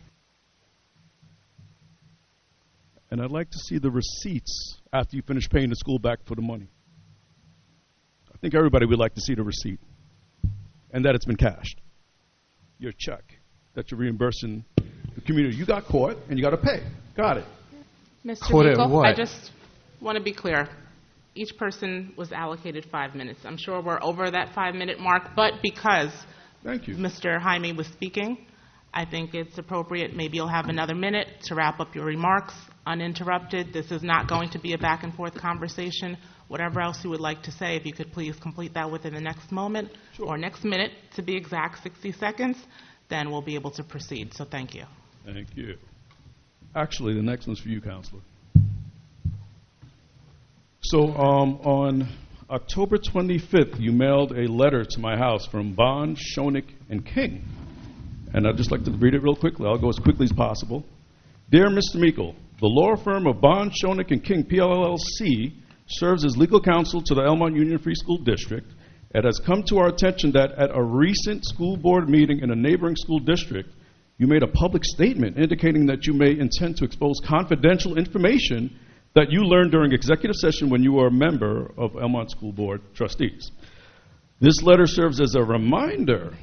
And I'd like to see the receipts after you finish paying the school back for the money. I think everybody would like to see the receipt. And that it's been cashed. Your check that you're reimbursing the community. You got caught and you got to pay. Got it. Mr. Caught at Meikle, what? I just want to be clear. Each person was allocated 5 minutes. I'm sure we're over that 5-minute mark, but because Thank you. Mr. Jaime was speaking, I think it's appropriate. Maybe you'll have another minute to wrap up your remarks uninterrupted. This is not going to be a back and forth conversation. Whatever else you would like to say, if you could please complete that within the next moment or next minute, to be exact, 60 seconds, then we'll be able to proceed. So thank you. Thank you. Actually, the next one's for you, Counselor. So on October 25th, you mailed a letter to my house from Bond, Schoenig, and King. And I'd just like to read it real quickly. I'll go as quickly as possible. Dear Mr. Meikle, the law firm of Bond, Schoenig, and King, PLLC, serves as legal counsel to the Elmont Union Free School District. It has come to our attention that at a recent school board meeting in a neighboring school district, you made a public statement indicating that you may intend to expose confidential information that you learned during executive session when you were a member of Elmont School Board trustees. This letter serves as a reminder,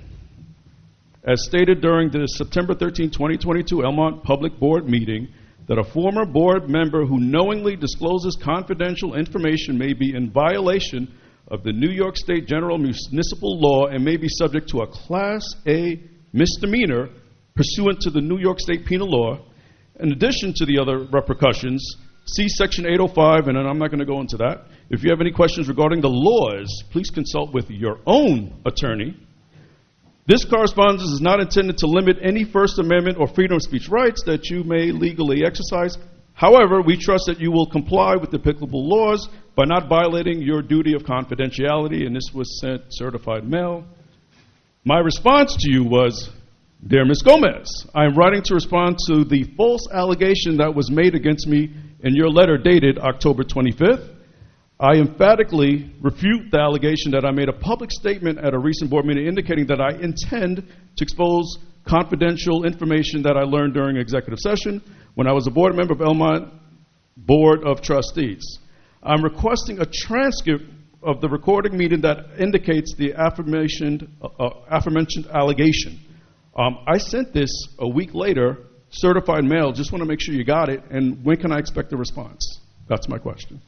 as stated during the September 13, 2022 Elmont Public Board meeting, that a former board member who knowingly discloses confidential information may be in violation of the New York State General Municipal Law and may be subject to a Class A misdemeanor pursuant to the New York State Penal Law. In addition to the other repercussions, see Section 805, and I'm not going to go into that. If you have any questions regarding the laws, please consult with your own attorney. This correspondence is not intended to limit any First Amendment or freedom of speech rights that you may legally exercise. However, we trust that you will comply with the applicable laws by not violating your duty of confidentiality, and this was sent certified mail. My response to you was, Dear Ms. Gomez, I am writing to respond to the false allegation that was made against me in your letter dated October 25th. I emphatically refute the allegation that I made a public statement at a recent board meeting indicating that I intend to expose confidential information that I learned during executive session when I was a board member of Elmont Board of Trustees. I'm requesting a transcript of the recording meeting that indicates the aforementioned allegation. I sent this a week later, certified mail. Just want to make sure you got it. And when can I expect a response? That's my question.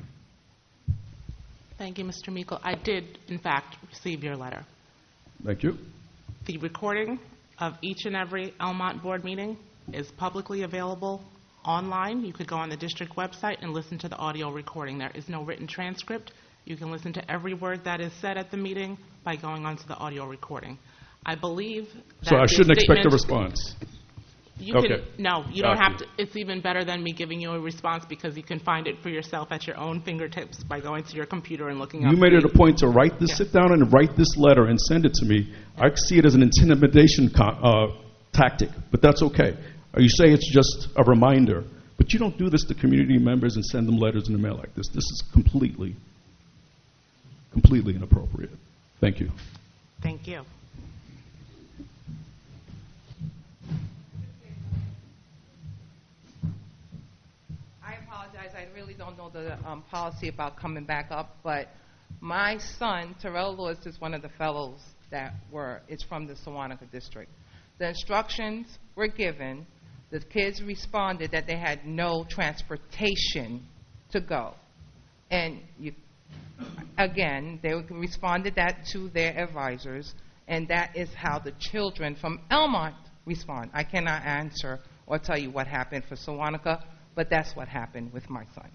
Thank you, Mr. Meikle. I did, in fact, receive your letter. Thank you. The recording of each and every Elmont board meeting is publicly available online. You could go on the district website and listen to the audio recording. There is no written transcript. You can listen to every word that is said at the meeting by going onto the audio recording. I believe that So I shouldn't expect a statement- response. You Okay. can, no, you don't Got have to. It's even better than me giving you a response because you can find it for yourself at your own fingertips by going to your computer and looking up. You made it a point to write this, sit down and write this letter and send it to me. I see it as an intimidation tactic, but that's okay. Or you say it's just a reminder, but you don't do this to community members and send them letters in the mail like this. This is completely inappropriate. Thank you. Thank you. I apologize. I really don't know the policy about coming back up, but my son, Terrell Lewis, is one of the fellows it's from the Sewanaka district. The instructions were given. The kids responded that they had no transportation to go. And again, they responded that to their advisors, and that is how the children from Elmont respond. I cannot answer or tell you what happened for Sewanaka, but that's what happened with my son.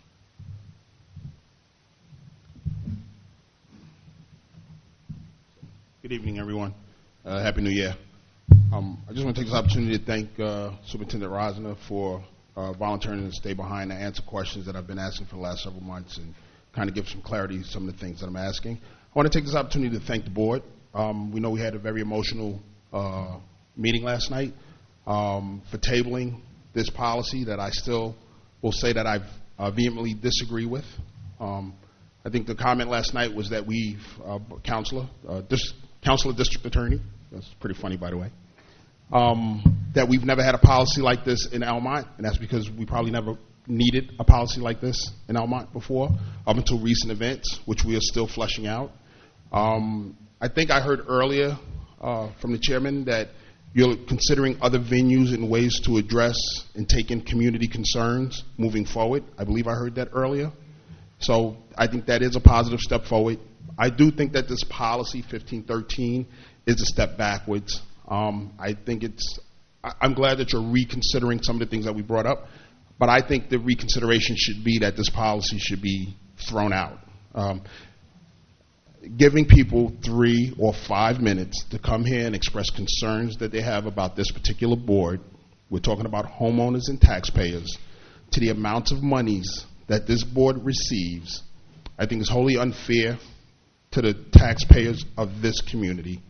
Good evening, everyone. Happy New Year. I just want to take this opportunity to thank Superintendent Rosner for volunteering to stay behind and answer questions that I've been asking for the last several months and kind of give some clarity to some of the things that I'm asking. I want to take this opportunity to thank the board. We know we had a very emotional meeting last night for tabling this policy that I still will say that I vehemently disagree with. I think the comment last night was that Counselor District Attorney, that's pretty funny, by the way, that we've never had a policy like this in Elmont, and that's because we probably never needed a policy like this in Elmont before, up until recent events, which we are still fleshing out. I think I heard earlier from the chairman that you're considering other venues and ways to address and take in community concerns moving forward. I believe I heard that earlier. So I think that is a positive step forward. I do think that this policy 1513 is a step backwards. I think I'm glad that you're reconsidering some of the things that we brought up, but I think the reconsideration should be that this policy should be thrown out. Giving people 3 or 5 minutes to come here and express concerns that they have about this particular board, we're talking about homeowners and taxpayers, to the amounts of monies that this board receives, I think is wholly unfair to the taxpayers of this community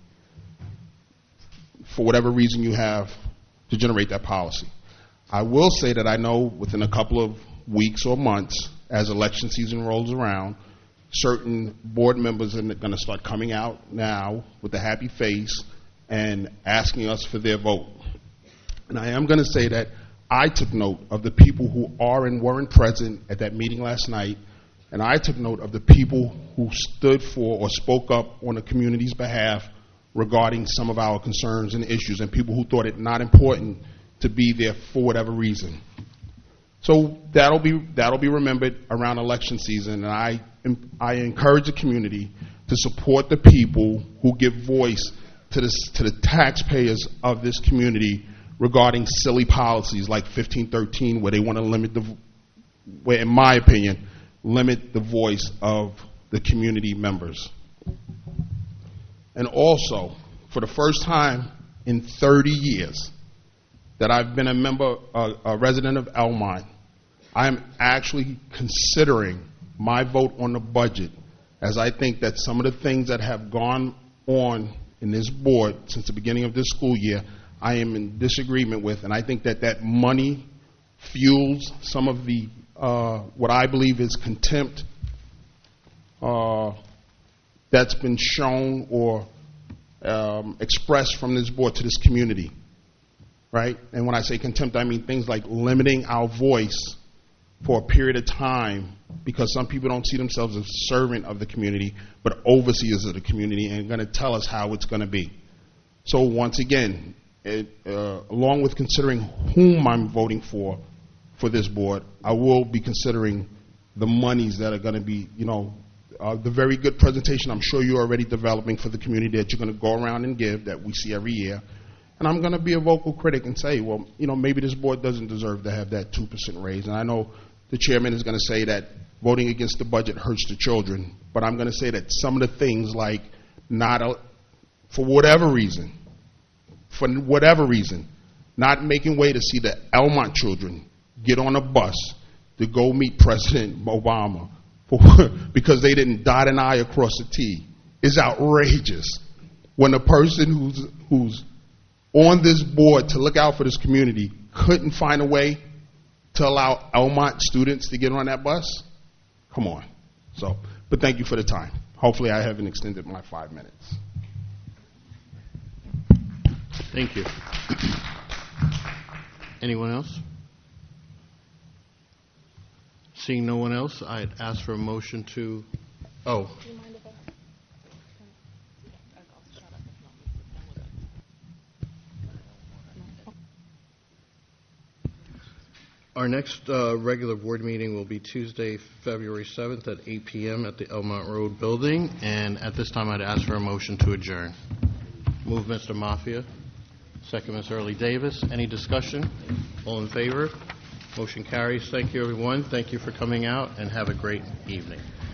for whatever reason you have to generate that policy. I will say that I know within a couple of weeks or months, as election season rolls around, certain board members are going to start coming out now with a happy face and asking us for their vote. And I am going to say that I took note of the people who are and weren't present at that meeting last night, and I took note of the people who stood for or spoke up on the community's behalf regarding some of our concerns and issues, and people who thought it not important to be there for whatever reason. So that'll be remembered around election season, and I encourage the community to support the people who give voice to the taxpayers of this community regarding silly policies like 1513, where they want to where, in my opinion, limit the voice of the community members. And also, for the first time in 30 years that I've been a resident of Elmont, I am actually considering my vote on the budget, as I think that some of the things that have gone on in this board since the beginning of this school year, I am in disagreement with, and I think that that money fuels some of the what I believe is contempt that's been shown or expressed from this board to this community, right? And when I say contempt, I mean things like limiting our voice for a period of time because some people don't see themselves as servant of the community, but overseers of the community, and are going to tell us how it's going to be. So once again, along with considering whom I'm voting for this board, I will be considering the monies that are going to be, the very good presentation I'm sure you're already developing for the community that you're going to go around and give, that we see every year. And I'm going to be a vocal critic and say, well, maybe this board doesn't deserve to have that 2% raise. And I know the chairman is going to say that voting against the budget hurts the children. But I'm going to say that some of the things like for whatever reason, not making way to see the Elmont children get on a bus to go meet President Obama because they didn't dot an I across a T is outrageous. When a person who's on this board to look out for this community couldn't find a way to allow Elmont students to get on that bus, come on. So, but thank you for the time. Hopefully I haven't extended my 5 minutes. Thank you. Anyone else? Seeing no one else, I'd ask for a motion to... Oh. Our next regular board meeting will be Tuesday, February 7th at 8 p.m. at the Elmont Road building. And at this time, I'd ask for a motion to adjourn. Move, Mr. Mafia. Second, Ms. Early Davis. Any discussion? All in favor? Motion carries. Thank you, everyone. Thank you for coming out, and have a great evening.